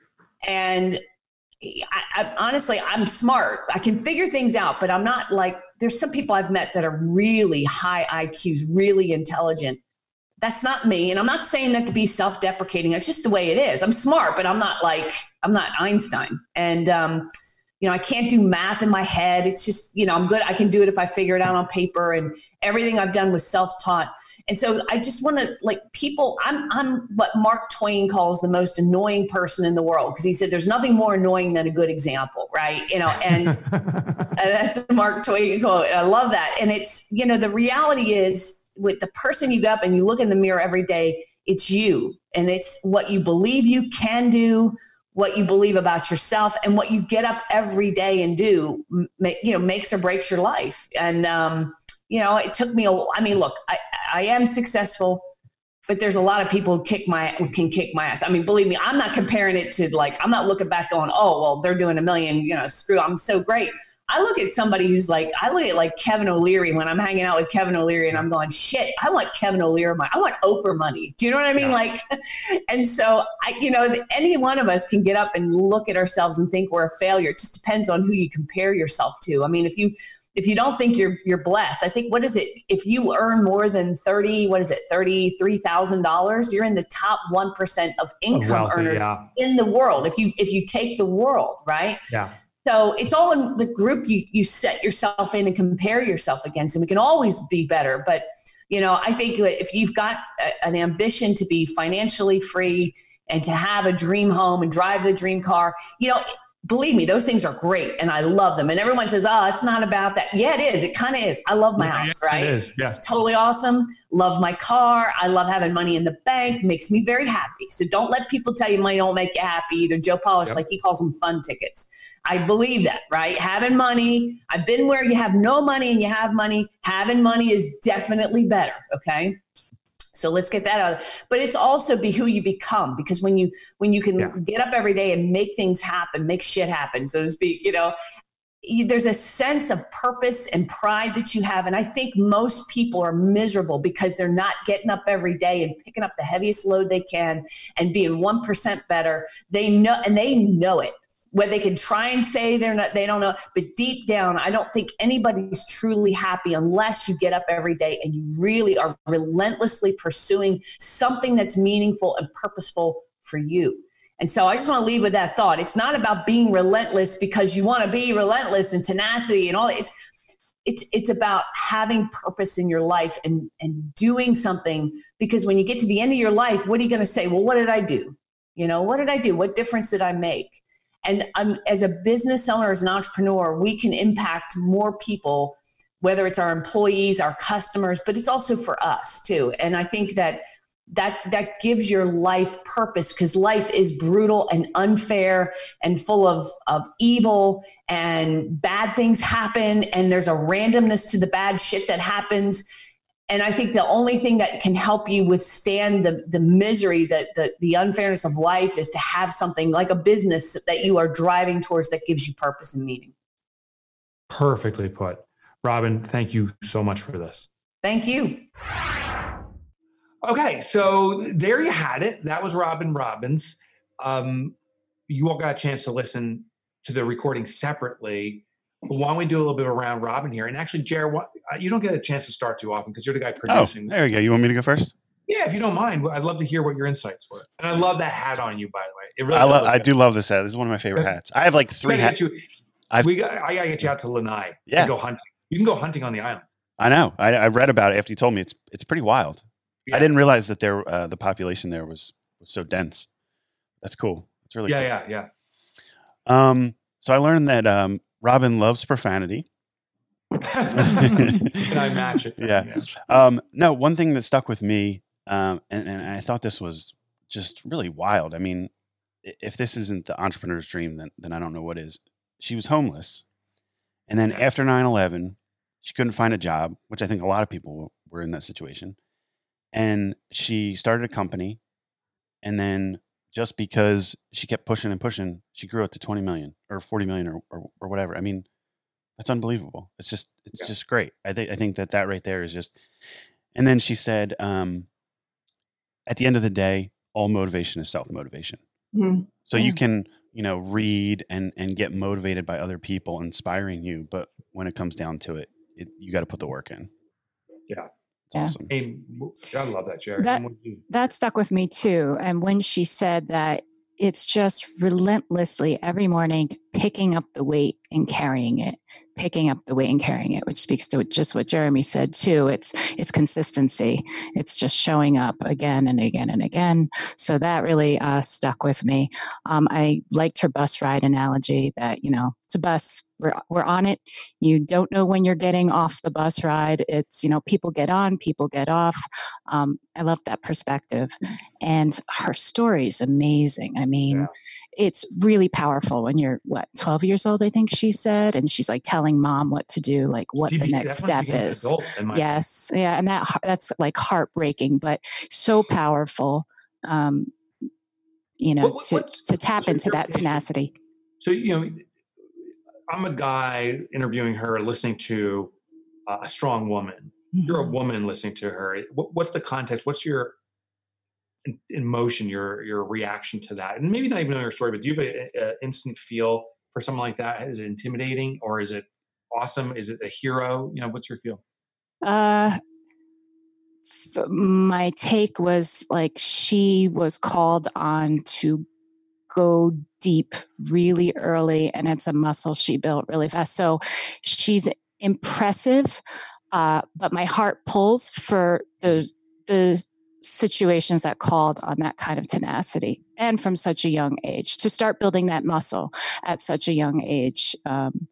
And I, I, honestly, I'm smart. I can figure things out, but I'm not like, there's some people I've met that are really high I Qs, really intelligent. That's not me. And I'm not saying that to be self-deprecating. That's just the way it is. I'm smart, but I'm not like, I'm not Einstein. And, um, you know, I can't do math in my head. It's just, you know, I'm good. I can do it if I figure it out on paper, and everything I've done was self-taught. And so I just want to, like, people, I'm, I'm what Mark Twain calls the most annoying person in the world. Cause he said, there's nothing more annoying than a good example. Right. You know, and that's a Mark Twain quote. I love that. And it's, you know, the reality is with the person you get up and you look in the mirror every day, it's you, and it's what you believe you can do, what you believe about yourself, and what you get up every day and do, you know, makes or breaks your life. And, um, you know, it took me, a, I mean, look, I, I am successful, but there's a lot of people who kick my, who can kick my ass. I mean, believe me, I'm not comparing it to like, I'm not looking back going, oh, well, they're doing a million, you know, screw, I'm so great. I look at somebody who's like, I look at like Kevin O'Leary when I'm hanging out with Kevin O'Leary and I'm going, shit, I want Kevin O'Leary money. I want Oprah money. Do you know what I mean? Yeah. Like, and so I, you know, any one of us can get up and look at ourselves and think we're a failure. It just depends on who you compare yourself to. I mean, if you, if you don't think you're, you're blessed, I think, what is it? If you earn more than thirty, what is it? thirty-three thousand dollars, you're in the top one percent of income wealthy, earners yeah. in the world. If you, if you take the world, right? Yeah. So it's all in the group you, you set yourself in and compare yourself against, and we can always be better. But, you know, I think that if you've got a, an ambition to be financially free and to have a dream home and drive the dream car, you know, believe me, those things are great and I love them. And everyone says, oh, it's not about that. Yeah, it is. It kind of is. I love my yeah, house, right? It is. Yes. It's totally awesome. Love my car. I love having money in the bank. Makes me very happy. So don't let people tell you money don't make you happy either. Joe Polish, yep. like he calls them fun tickets. I believe that, right? Having money. I've been where you have no money and you have money. Having money is definitely better. Okay. So let's get that out. But it's also be who you become, because when you, when you can yeah. get up every day and make things happen, make shit happen, so to speak, you know, you, there's a sense of purpose and pride that you have. And I think most people are miserable because they're not getting up every day and picking up the heaviest load they can and being one percent better. They know, and they know it. Where they can try and say they're not, they don't know, but deep down, I don't think anybody's truly happy unless you get up every day and you really are relentlessly pursuing something that's meaningful and purposeful for you. And so I just want to leave with that thought. It's not about being relentless because you want to be relentless and tenacity and all that. It's, it's, it's about having purpose in your life and, and doing something, because when you get to the end of your life, what are you going to say? Well, what did I do? You know, what did I do? What difference did I make? And um, as a business owner, as an entrepreneur, we can impact more people, whether it's our employees, our customers, but it's also for us too. And I think that that, that gives your life purpose, because life is brutal and unfair and full of, of evil, and bad things happen. And there's a randomness to the bad shit that happens. And I think the only thing that can help you withstand the, the misery, that the, the unfairness of life, is to have something like a business that you are driving towards that gives you purpose and meaning. Perfectly put. Robin, thank you so much for this. Thank you. Okay, so there you had it. That was Robin Robbins. Um, you all got a chance to listen to the recording separately. But why don't we do a little bit around Robin here? And actually, Jared, what, you don't get a chance to start too often because you're the guy producing. Oh, there we go. You want me to go first? Yeah, if you don't mind, I'd love to hear what your insights were. And I love that hat on you, by the way. It really I, love, I good. do love this hat. This is one of my favorite hats. I have like three hats. We got, I got to get you out to Lanai yeah. and go hunting. You can go hunting on the island. I know. I, I read about it after you told me. It's it's pretty wild. Yeah. I didn't realize that there uh, the population there was, was so dense. That's cool. It's really yeah, cool. yeah, yeah. Um. So I learned that um, Robin loves profanity. Can I match it? Yeah. yeah. Um, no, one thing that stuck with me, um, and, and I thought this was just really wild. I mean, if this isn't the entrepreneur's dream, then then I don't know what is. She was homeless. And then after nine eleven, she couldn't find a job, which I think a lot of people were in that situation. And she started a company. And then just because she kept pushing and pushing, she grew it to twenty million or forty million or, or, or whatever. I mean, that's unbelievable. It's just, it's yeah. just great. I think, I think that that right there is just, and then she said, um, at the end of the day, all motivation is self-motivation. Mm-hmm. So yeah. you can, you know, read and, and get motivated by other people inspiring you. But when it comes down to it, it you got to put the work in. Yeah. It's yeah. awesome. Hey, I love that, Jared. That, that stuck with me too. And when she said that it's just relentlessly every morning picking up the weight and carrying it, picking up the weight and carrying it, which speaks to just what Jeremy said too. It's it's consistency. It's just showing up again and again and again. So that really uh, stuck with me. Um, I liked her bus ride analogy that, you know, it's a bus. We're, we're on it. You don't know when you're getting off the bus ride. It's, you know, people get on, people get off. Um, I love that perspective. And her story is amazing. I mean, yeah. It's really powerful when you're, what, twelve years old, I think she said. And she's like telling mom what to do, like what she, the next step is. Adult, yes. Yeah. And that that's like heartbreaking, but so powerful, um, you know, what, what, to, to tap so into that tenacity. So, you know, I'm a guy interviewing her, listening to uh, a strong woman. Mm-hmm. You're a woman listening to her. What, what's the context? What's your emotion, your your reaction to that? And maybe not even know your story, but do you have an instant feel for something like that? Is it intimidating or is it awesome? Is it a hero? You know, what's your feel? Uh, my take was like she was called on to go deep really early, and it's a muscle she built really fast. So she's impressive, uh, but my heart pulls for the the situations that called on that kind of tenacity, and from such a young age to start building that muscle at such a young age. Um,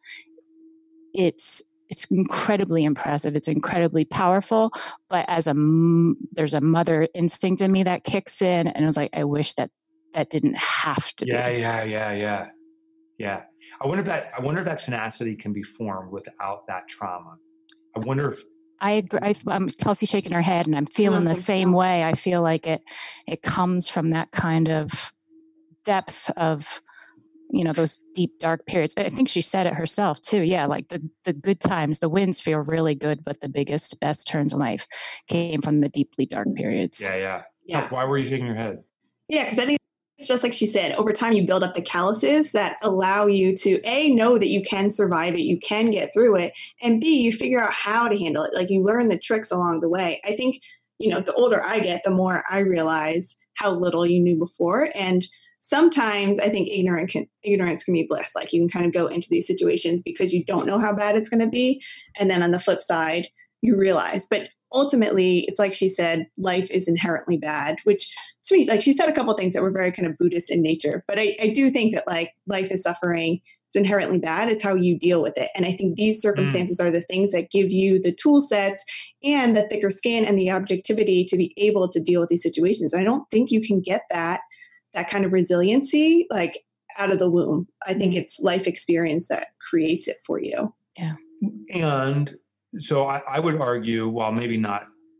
it's it's incredibly impressive. It's incredibly powerful. But as a there's a mother instinct in me that kicks in, and it was like, I wish that that didn't have to yeah, be. Yeah, yeah, yeah, yeah, yeah. I wonder if that I wonder if that tenacity can be formed without that trauma. I wonder if I agree. I, I'm Kelsey shaking her head, and I'm feeling the same so. way. I feel like it it comes from that kind of depth of, you know, those deep, dark periods. I think she said it herself too. Yeah, like the the good times, the wins feel really good, but the biggest, best turns in life came from the deeply dark periods. Yeah, yeah. yeah. Why were you shaking your head? Yeah, because I think it's just like she said, over time you build up the calluses that allow you to A, know that you can survive it, you can get through it, and B, you figure out how to handle it. Like you learn the tricks along the way. I think, you know, the older I get, the more I realize how little you knew before. And sometimes I think ignorant can, ignorance can be bliss. Like you can kind of go into these situations because you don't know how bad it's going to be. And then on the flip side, you realize. But ultimately, it's like she said, life is inherently bad, which to me, like she said a couple of things that were very kind of Buddhist in nature. But I, I do think that like life is suffering. It's inherently bad. It's how you deal with it. And I think these circumstances mm. are the things that give you the tool sets and the thicker skin and the objectivity to be able to deal with these situations. And I don't think you can get that, that kind of resiliency, like out of the womb. I think mm. it's life experience that creates it for you. Yeah. And so I, I would argue, while maybe not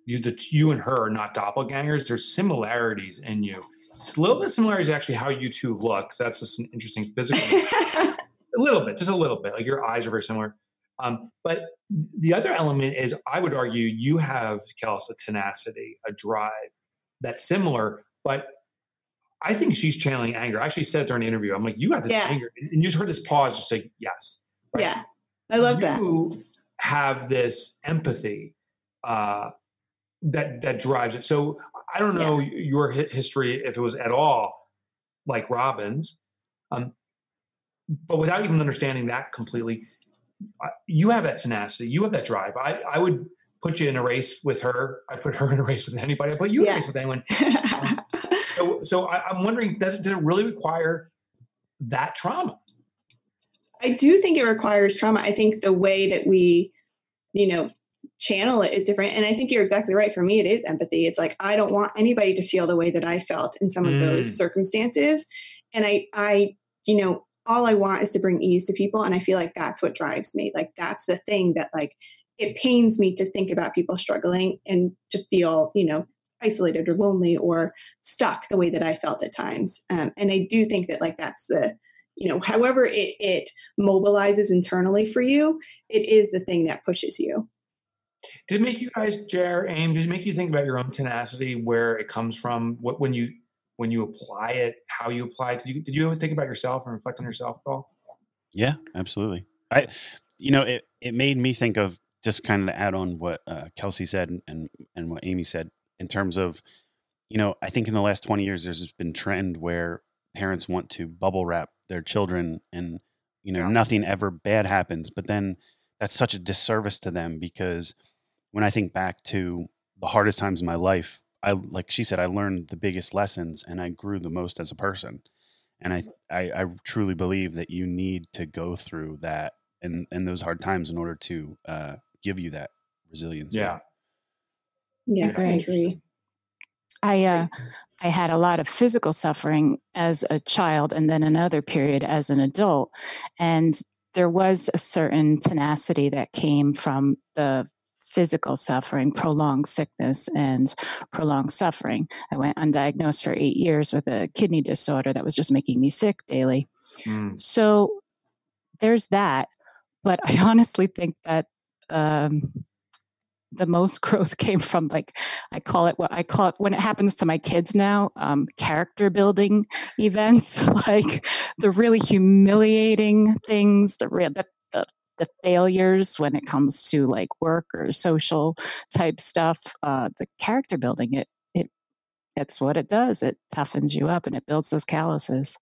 you, the, you and her are not doppelgangers. There's similarities in you. It's a little bit of similarities actually how you two look. So that's just an interesting physical. A little bit, just a little bit. Like your eyes are very similar. Um, but the other element is, I would argue, you have, Kels, a tenacity, a drive that's similar, but I think she's channeling anger. I actually said it during the interview. I'm like, you have this Yeah. anger, and you just heard this pause, just say yes. Right? Yeah, I love that. You have this empathy uh, that that drives it. So I don't know yeah. your history, if it was at all like Robin's, um, but without even understanding that completely, uh, you have that tenacity. You have that drive. I, I would put you in a race with her. I put her in a race with anybody. I put you in yeah. a race with anyone. Um, so so I, I'm wondering, does it, does it really require that trauma? I do think it requires trauma. I think the way that we, you know, channel it is different. And I think you're exactly right. For me, it is empathy. It's like, I don't want anybody to feel the way that I felt in some of mm. those circumstances. And I, I, you know, all I want is to bring ease to people. And I feel like that's what drives me. Like, that's the thing that, like, it pains me to think about people struggling and to feel, you know, isolated or lonely or stuck the way that I felt at times. Um, and I do think that, like, that's the, you know, however it, it mobilizes internally for you, it is the thing that pushes you. Did it make you guys, Jer, Aim, did it make you think about your own tenacity, where it comes from, what, when you when you apply it, how you apply it? Did you, did you ever think about yourself and reflect on yourself at all? Yeah, absolutely. I, you know, it, it made me think of, just kind of to add on what uh, Kelsey said and, and and what Amy said, in terms of, you know, I think in the last twenty years, there's been trend where parents want to bubble wrap their children and, you know, yeah. nothing ever bad happens. But then that's such a disservice to them, because when I think back to the hardest times in my life, I, like she said, I learned the biggest lessons and I grew the most as a person. And I, I, I truly believe that you need to go through that and, and those hard times in order to uh, give you that resilience. Yeah. Yeah, I agree. I, uh, I had a lot of physical suffering as a child, and then another period as an adult. And there was a certain tenacity that came from the physical suffering, prolonged sickness and prolonged suffering. I went undiagnosed for eight years with a kidney disorder that was just making me sick daily. Mm. So there's that. But I honestly think that um, the most growth came from, like, I call it what I call it when it happens to my kids now, um, character building events, like the really humiliating things, the real, the, the the failures when it comes to like work or social type stuff, uh, the character building, it, it, it's what it does. It toughens you up and it builds those calluses.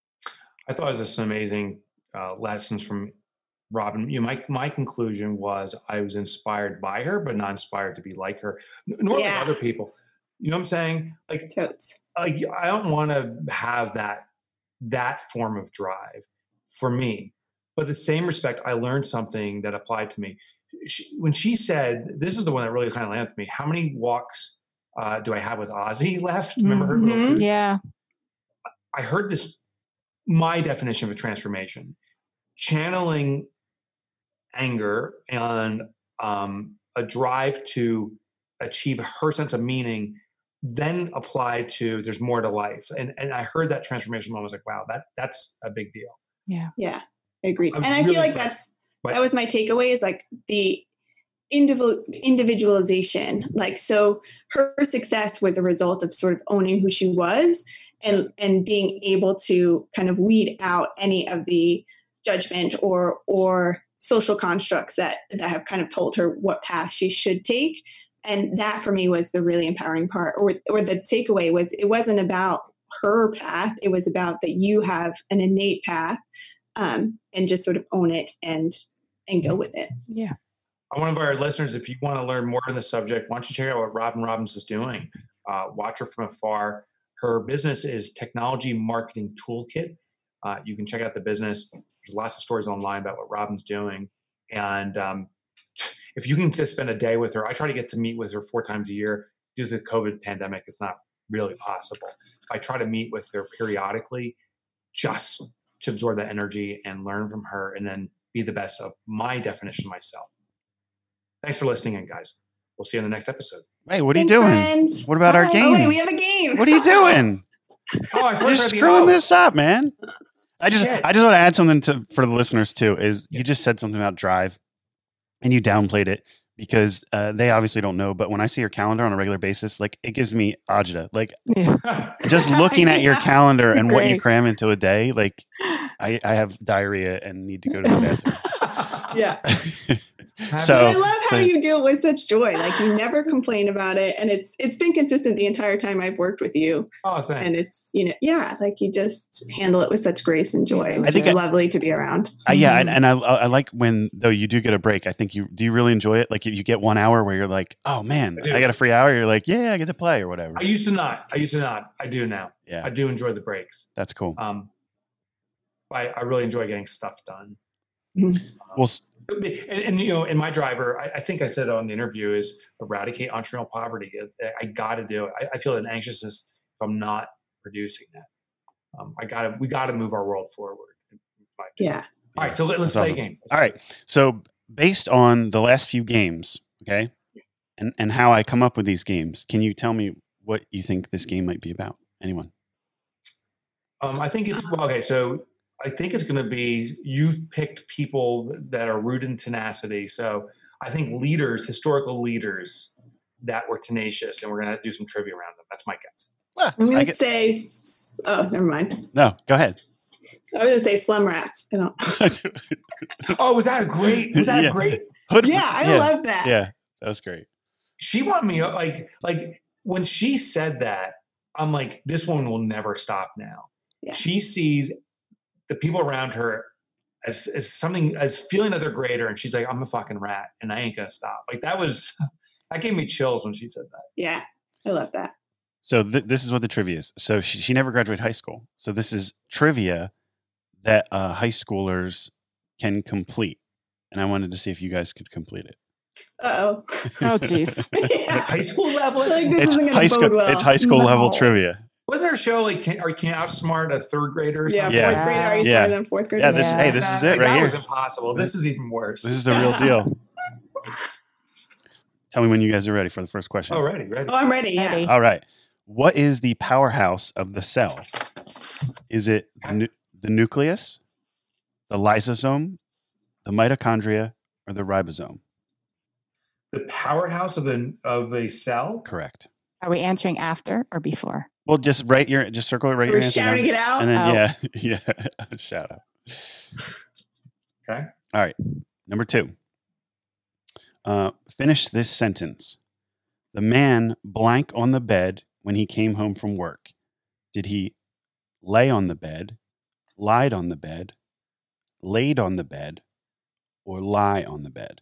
I thought it was some amazing uh, lessons from Robin. You know, my, my conclusion was I was inspired by her, but not inspired to be like her, nor yeah. like other people. You know what I'm saying? Like, Totes. like I don't want to have that, that form of drive for me. But the same respect, I learned something that applied to me. She, when she said, this is the one that really kind of landed with me, how many walks uh, do I have with Ozzy left? Remember her? Mm-hmm. Little Yeah. I heard this, my definition of a transformation, channeling anger and um, a drive to achieve her sense of meaning, then applied to there's more to life. And and I heard that transformation moment. I was like, wow, that that's a big deal. Yeah. Yeah. Agreed. And I really feel like impressed. that's, but, that was my takeaway, is like the individual individualization. Like, so her success was a result of sort of owning who she was and, and being able to kind of weed out any of the judgment or, or social constructs that, that have kind of told her what path she should take. And that for me was the really empowering part, or, or the takeaway was, it wasn't about her path. It was about that you have an innate path. Um, and just sort of own it and and go with it. Yeah. One of our listeners, if you want to learn more on the subject, why don't you check out what Robin Robbins is doing? Uh, watch her from afar. Her business is Technology Marketing Toolkit. Uh, you can check out the business. There's lots of stories online about what Robin's doing. And um, if you can just spend a day with her, I try to get to meet with her four times a year. Due to the COVID pandemic, it's not really possible. I try to meet with her periodically, just to absorb that energy and learn from her, and then be the best of my definition of myself. Thanks for listening in, guys. We'll see you in the next episode. Wait, what are you Thanks, doing? friends. What about our Bye. game? Oh, wait, we have a game. What are you doing? Oh, I You're thought screwing this up, man. I just Shit. I just want to add something to for the listeners too. Is you just said something about Drive, and you downplayed it because uh, they obviously don't know. But when I see your calendar on a regular basis, like it gives me agita. Like Yeah. just looking at your Yeah. calendar and what you Great. cram into a day, like I, I have diarrhea and need to go to the bathroom. Yeah. So But I love how so- you do it with such joy. Like you never complain about it, and it's it's been consistent the entire time I've worked with you. Oh, And thanks. it's you know yeah, like you just handle it with such grace and joy, which think is I- lovely to be around. Uh, yeah, and, and I I like when though you do get a break. I think you do you really enjoy it. Like if you get one hour where you're like, oh man, I do. I got a free hour. You're like, yeah, I get to play or whatever. I used to not. I used to not. I do now. Yeah, I do enjoy the breaks. that's cool. Um, I, I really enjoy getting stuff done. Well, s- And, and you know, and my driver, I, I think I said on the interview, is eradicate entrepreneurial poverty. I, I got to do it. I, I feel an anxiousness if I'm not producing that. Um, I got to. We got to move our world forward. in my opinion. Yeah. All right. So let, let's That's play awesome. a game. Let's all play right. So based on the last few games, okay, and and how I come up with these games, can you tell me what you think this game might be about? Anyone? Um, I think it's well, okay. So I think it's going to be you've picked people that are rooted in tenacity. So I think leaders, historical leaders that were tenacious, and we're going to do some trivia around them. That's my guess. Well, I'm I gonna get- say oh, never mind. no, go ahead. I was gonna say slum rats. I don't Oh, was that a great? Was that Yeah. a great? Hood- Yeah, I yeah, love that. Yeah, that was great. She wanted me like like when she said that. I'm like, this woman will never stop now. Yeah. She sees the people around her as, as something as feeling that they're greater, and she's like, I'm a fucking rat, and I ain't gonna stop. Like that was that gave me chills when she said that. Yeah. I love that. So th- this is what the trivia is. So she, she never graduated high school. So this is trivia that uh, high schoolers can complete, and I wanted to see if you guys could complete it. Uh oh. Oh, jeez. yeah. High school level. Like this It's isn't high gonna school. bode well. It's high school level No. trivia. Wasn't there a show like can, or can you outsmart a third grader or Yeah, something? Yeah. fourth grader. Are you Yeah. smarter than fourth grader? Yeah, this Yeah. hey, this is That- it like, right that here. was impossible. This is even worse. This is the real deal. Tell me when you guys are ready for the first question. Oh, ready, ready. Oh, I'm ready. Yeah. Ready. All right. What is the powerhouse of the cell? Is it the, nu- the nucleus, the lysosome, the mitochondria, or the ribosome? The powerhouse of the of a cell. Correct. Are we answering after or before? Well, just write your just circle it right your We're answer shouting down, it out. and then Oh. yeah, yeah, shout out. Okay. All right. Number two. Uh, finish this sentence. The man blank on the bed when he came home from work. Did he lay on the bed, lied on the bed, laid on the bed, or lie on the bed?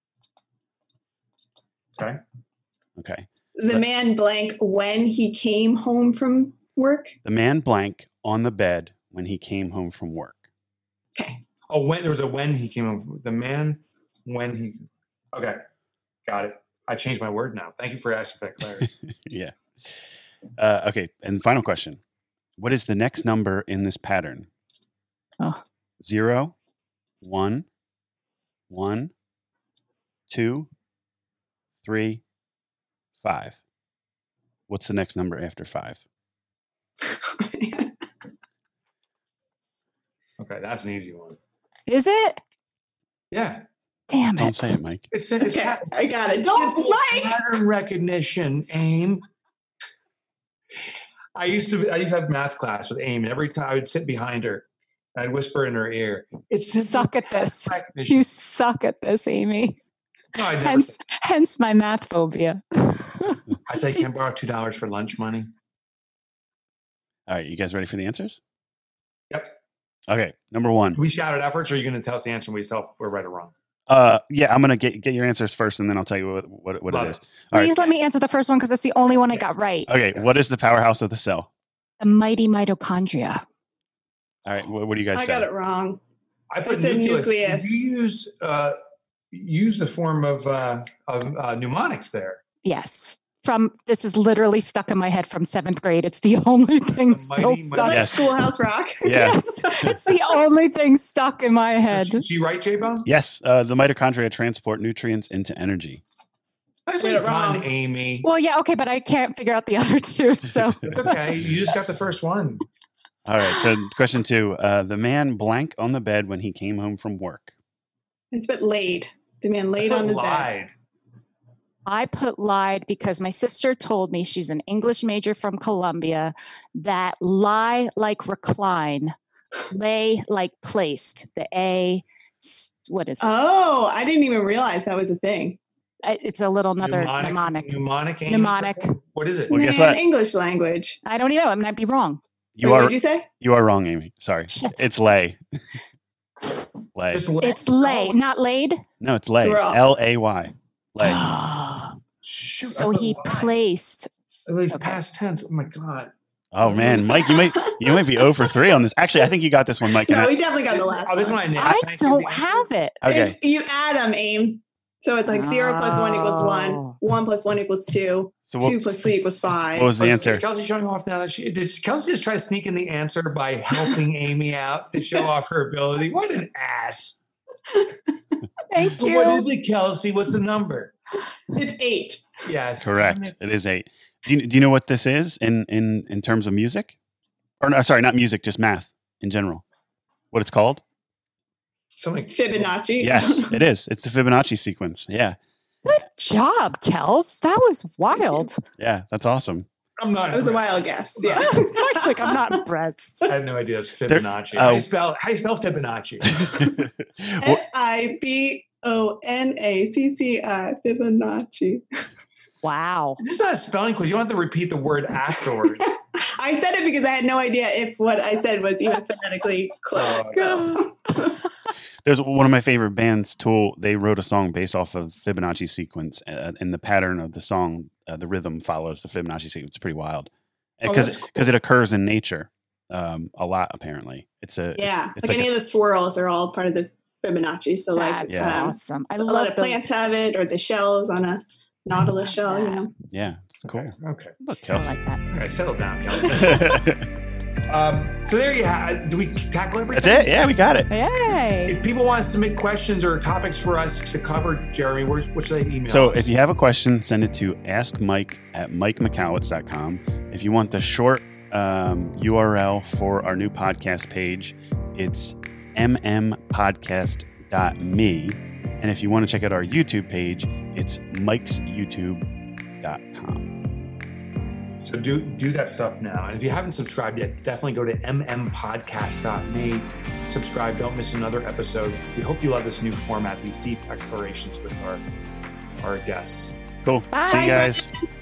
Okay. Okay. The But- man blank when he came home from work. The man blank on the bed when he came home from work. Okay. Oh, when there was a when he came up. The man when he. Okay, got it. I changed my word now. Thank you for asking for that clarity. Yeah. Uh, okay. And final question. What is the next number in this pattern? Oh. Zero, one, one, two, three, five. What's the next number after five? Okay, that's an easy one. Is it? Yeah, Damn Don't it. say it, Mike. it's it's Okay, pat- I got it. Don't Don't Mike. pattern recognition, AIM. I used to I used to have math class with AIM, and every time I would sit behind her, and I'd whisper in her ear, "It's You simple suck at this. recognition." You suck at this, Amy. No, I never. Hence, hence my math phobia. I say, "Can I borrow two dollars for lunch money?" All right. You guys ready for the answers? Yep. Okay. Number one. We shouted efforts, or are you going to tell us the answer and we tell if we're right or wrong? Uh, yeah, I'm going to get, get your answers first, and then I'll tell you what, what, what Love it it. is. All right. Please let me answer the first one because it's the only one I Yes. got right. Okay. What is the powerhouse of the cell? The mighty mitochondria. All right. What, what do you guys I say? got it wrong. I put I said nucleus. nucleus. You use uh, use the form of uh, of uh, mnemonics there. Yes. From this is literally stuck in my head from seventh grade. It's the only thing The still mighty stuck. Like Yes. Schoolhouse Rock. Yeah. Yes, it's the only thing stuck in my head. Is she right, J-Bone? Yes. Uh, the mitochondria transport nutrients into energy. I Get said it done, wrong. Amy. Well, yeah, okay, but I can't figure out the other two. So It's okay. You just got the first one. All right. So question two: uh, the man blank on the bed when he came home from work. It's but laid. The man laid I on his bed. lied. I put lied because my sister told me, she's an English major from Columbia, that lie like recline, lay like placed. The A, s- what is it? Oh, I didn't even realize that was a thing. I- It's a little another mnemonic. Mnemonic. Amy? Mnemonic. What is it? Well, guess Man, what? English language. I don't even know. It might be wrong. You Wait, are what'd you say? you are wrong, Amy. Sorry. Shit. It's lay. Lay. Just lay. It's lay, not laid. No, it's lay. So we're all- L A Y. Lay. Shoot, So I put he lied. placed. I like Okay. past tense. Oh my god. Oh man, Mike, you might you might be zero for three on this. Actually, I think you got this one, Mike. Can No, I- we definitely got the last Oh, this one. one I nailed. I Can give don't the answer? have it. okay. It's, you add them, Aim. So it's like zero plus one equals one. Oh. One plus one equals two. So what, two plus three equals five. what was the Is- answer? Is Kelsey showing off now? That she did Kelsey just try to sneak in the answer by helping Amy out to show off her ability? What an ass! Thank But you. what is it, Kelsey? What's the number? It's eight. Yes, Correct. It is eight. Do you, do you know what this is in in in terms of music? Or no, sorry, not music, just math in general. What it's called? Something Fibonacci. Yes, it is. It's the Fibonacci sequence. Yeah, Good job, Kels. That was wild. yeah, that's awesome. I'm not. That was a impressed. wild guess. Yeah. Next week, I'm not impressed. I had no idea it's Fibonacci. There- how, oh. do you spell, how do you spell Fibonacci? Well, F I B O N A C C I. Fibonacci. Wow. This is not a spelling quiz. You don't have to repeat the word afterward. I said it because I had no idea if what I said was even phonetically close. Oh, So. there's one of my favorite bands, Tool. They wrote a song based off of Fibonacci sequence, uh, and the pattern of the song, uh, the rhythm follows the Fibonacci sequence. It's pretty wild Oh, because that's because it occurs in nature um, a lot. Apparently, it's a Yeah. It's Like, like any a- of the swirls are all part of the Fibonacci. So like That's it's, Yeah. um, awesome. I a love lot of those. plants have it, or the shells on a nautilus Love shell, you that. know. yeah, it's cool. Okay. Okay. Look, I Kelsey. like that. All right. Settle down, Kelsey. um, so there you have. Do we tackle everything? That's it. Yeah, we got it. Yay. If people want to submit questions or topics for us to cover, Jeremy, where, what should they email So us? if you have a question, send it to askmike at mike mccowitz dot com. If you want the short um, U R L for our new podcast page, it's m m podcast dot me. And if you want to check out our YouTube page, it's mikes youtube dot com. So do do that stuff now. And if you haven't subscribed yet, definitely go to m m podcast dot me. Subscribe. Don't miss another episode. We hope you love this new format, these deep explorations with our our guests. Cool. See Bye. you guys.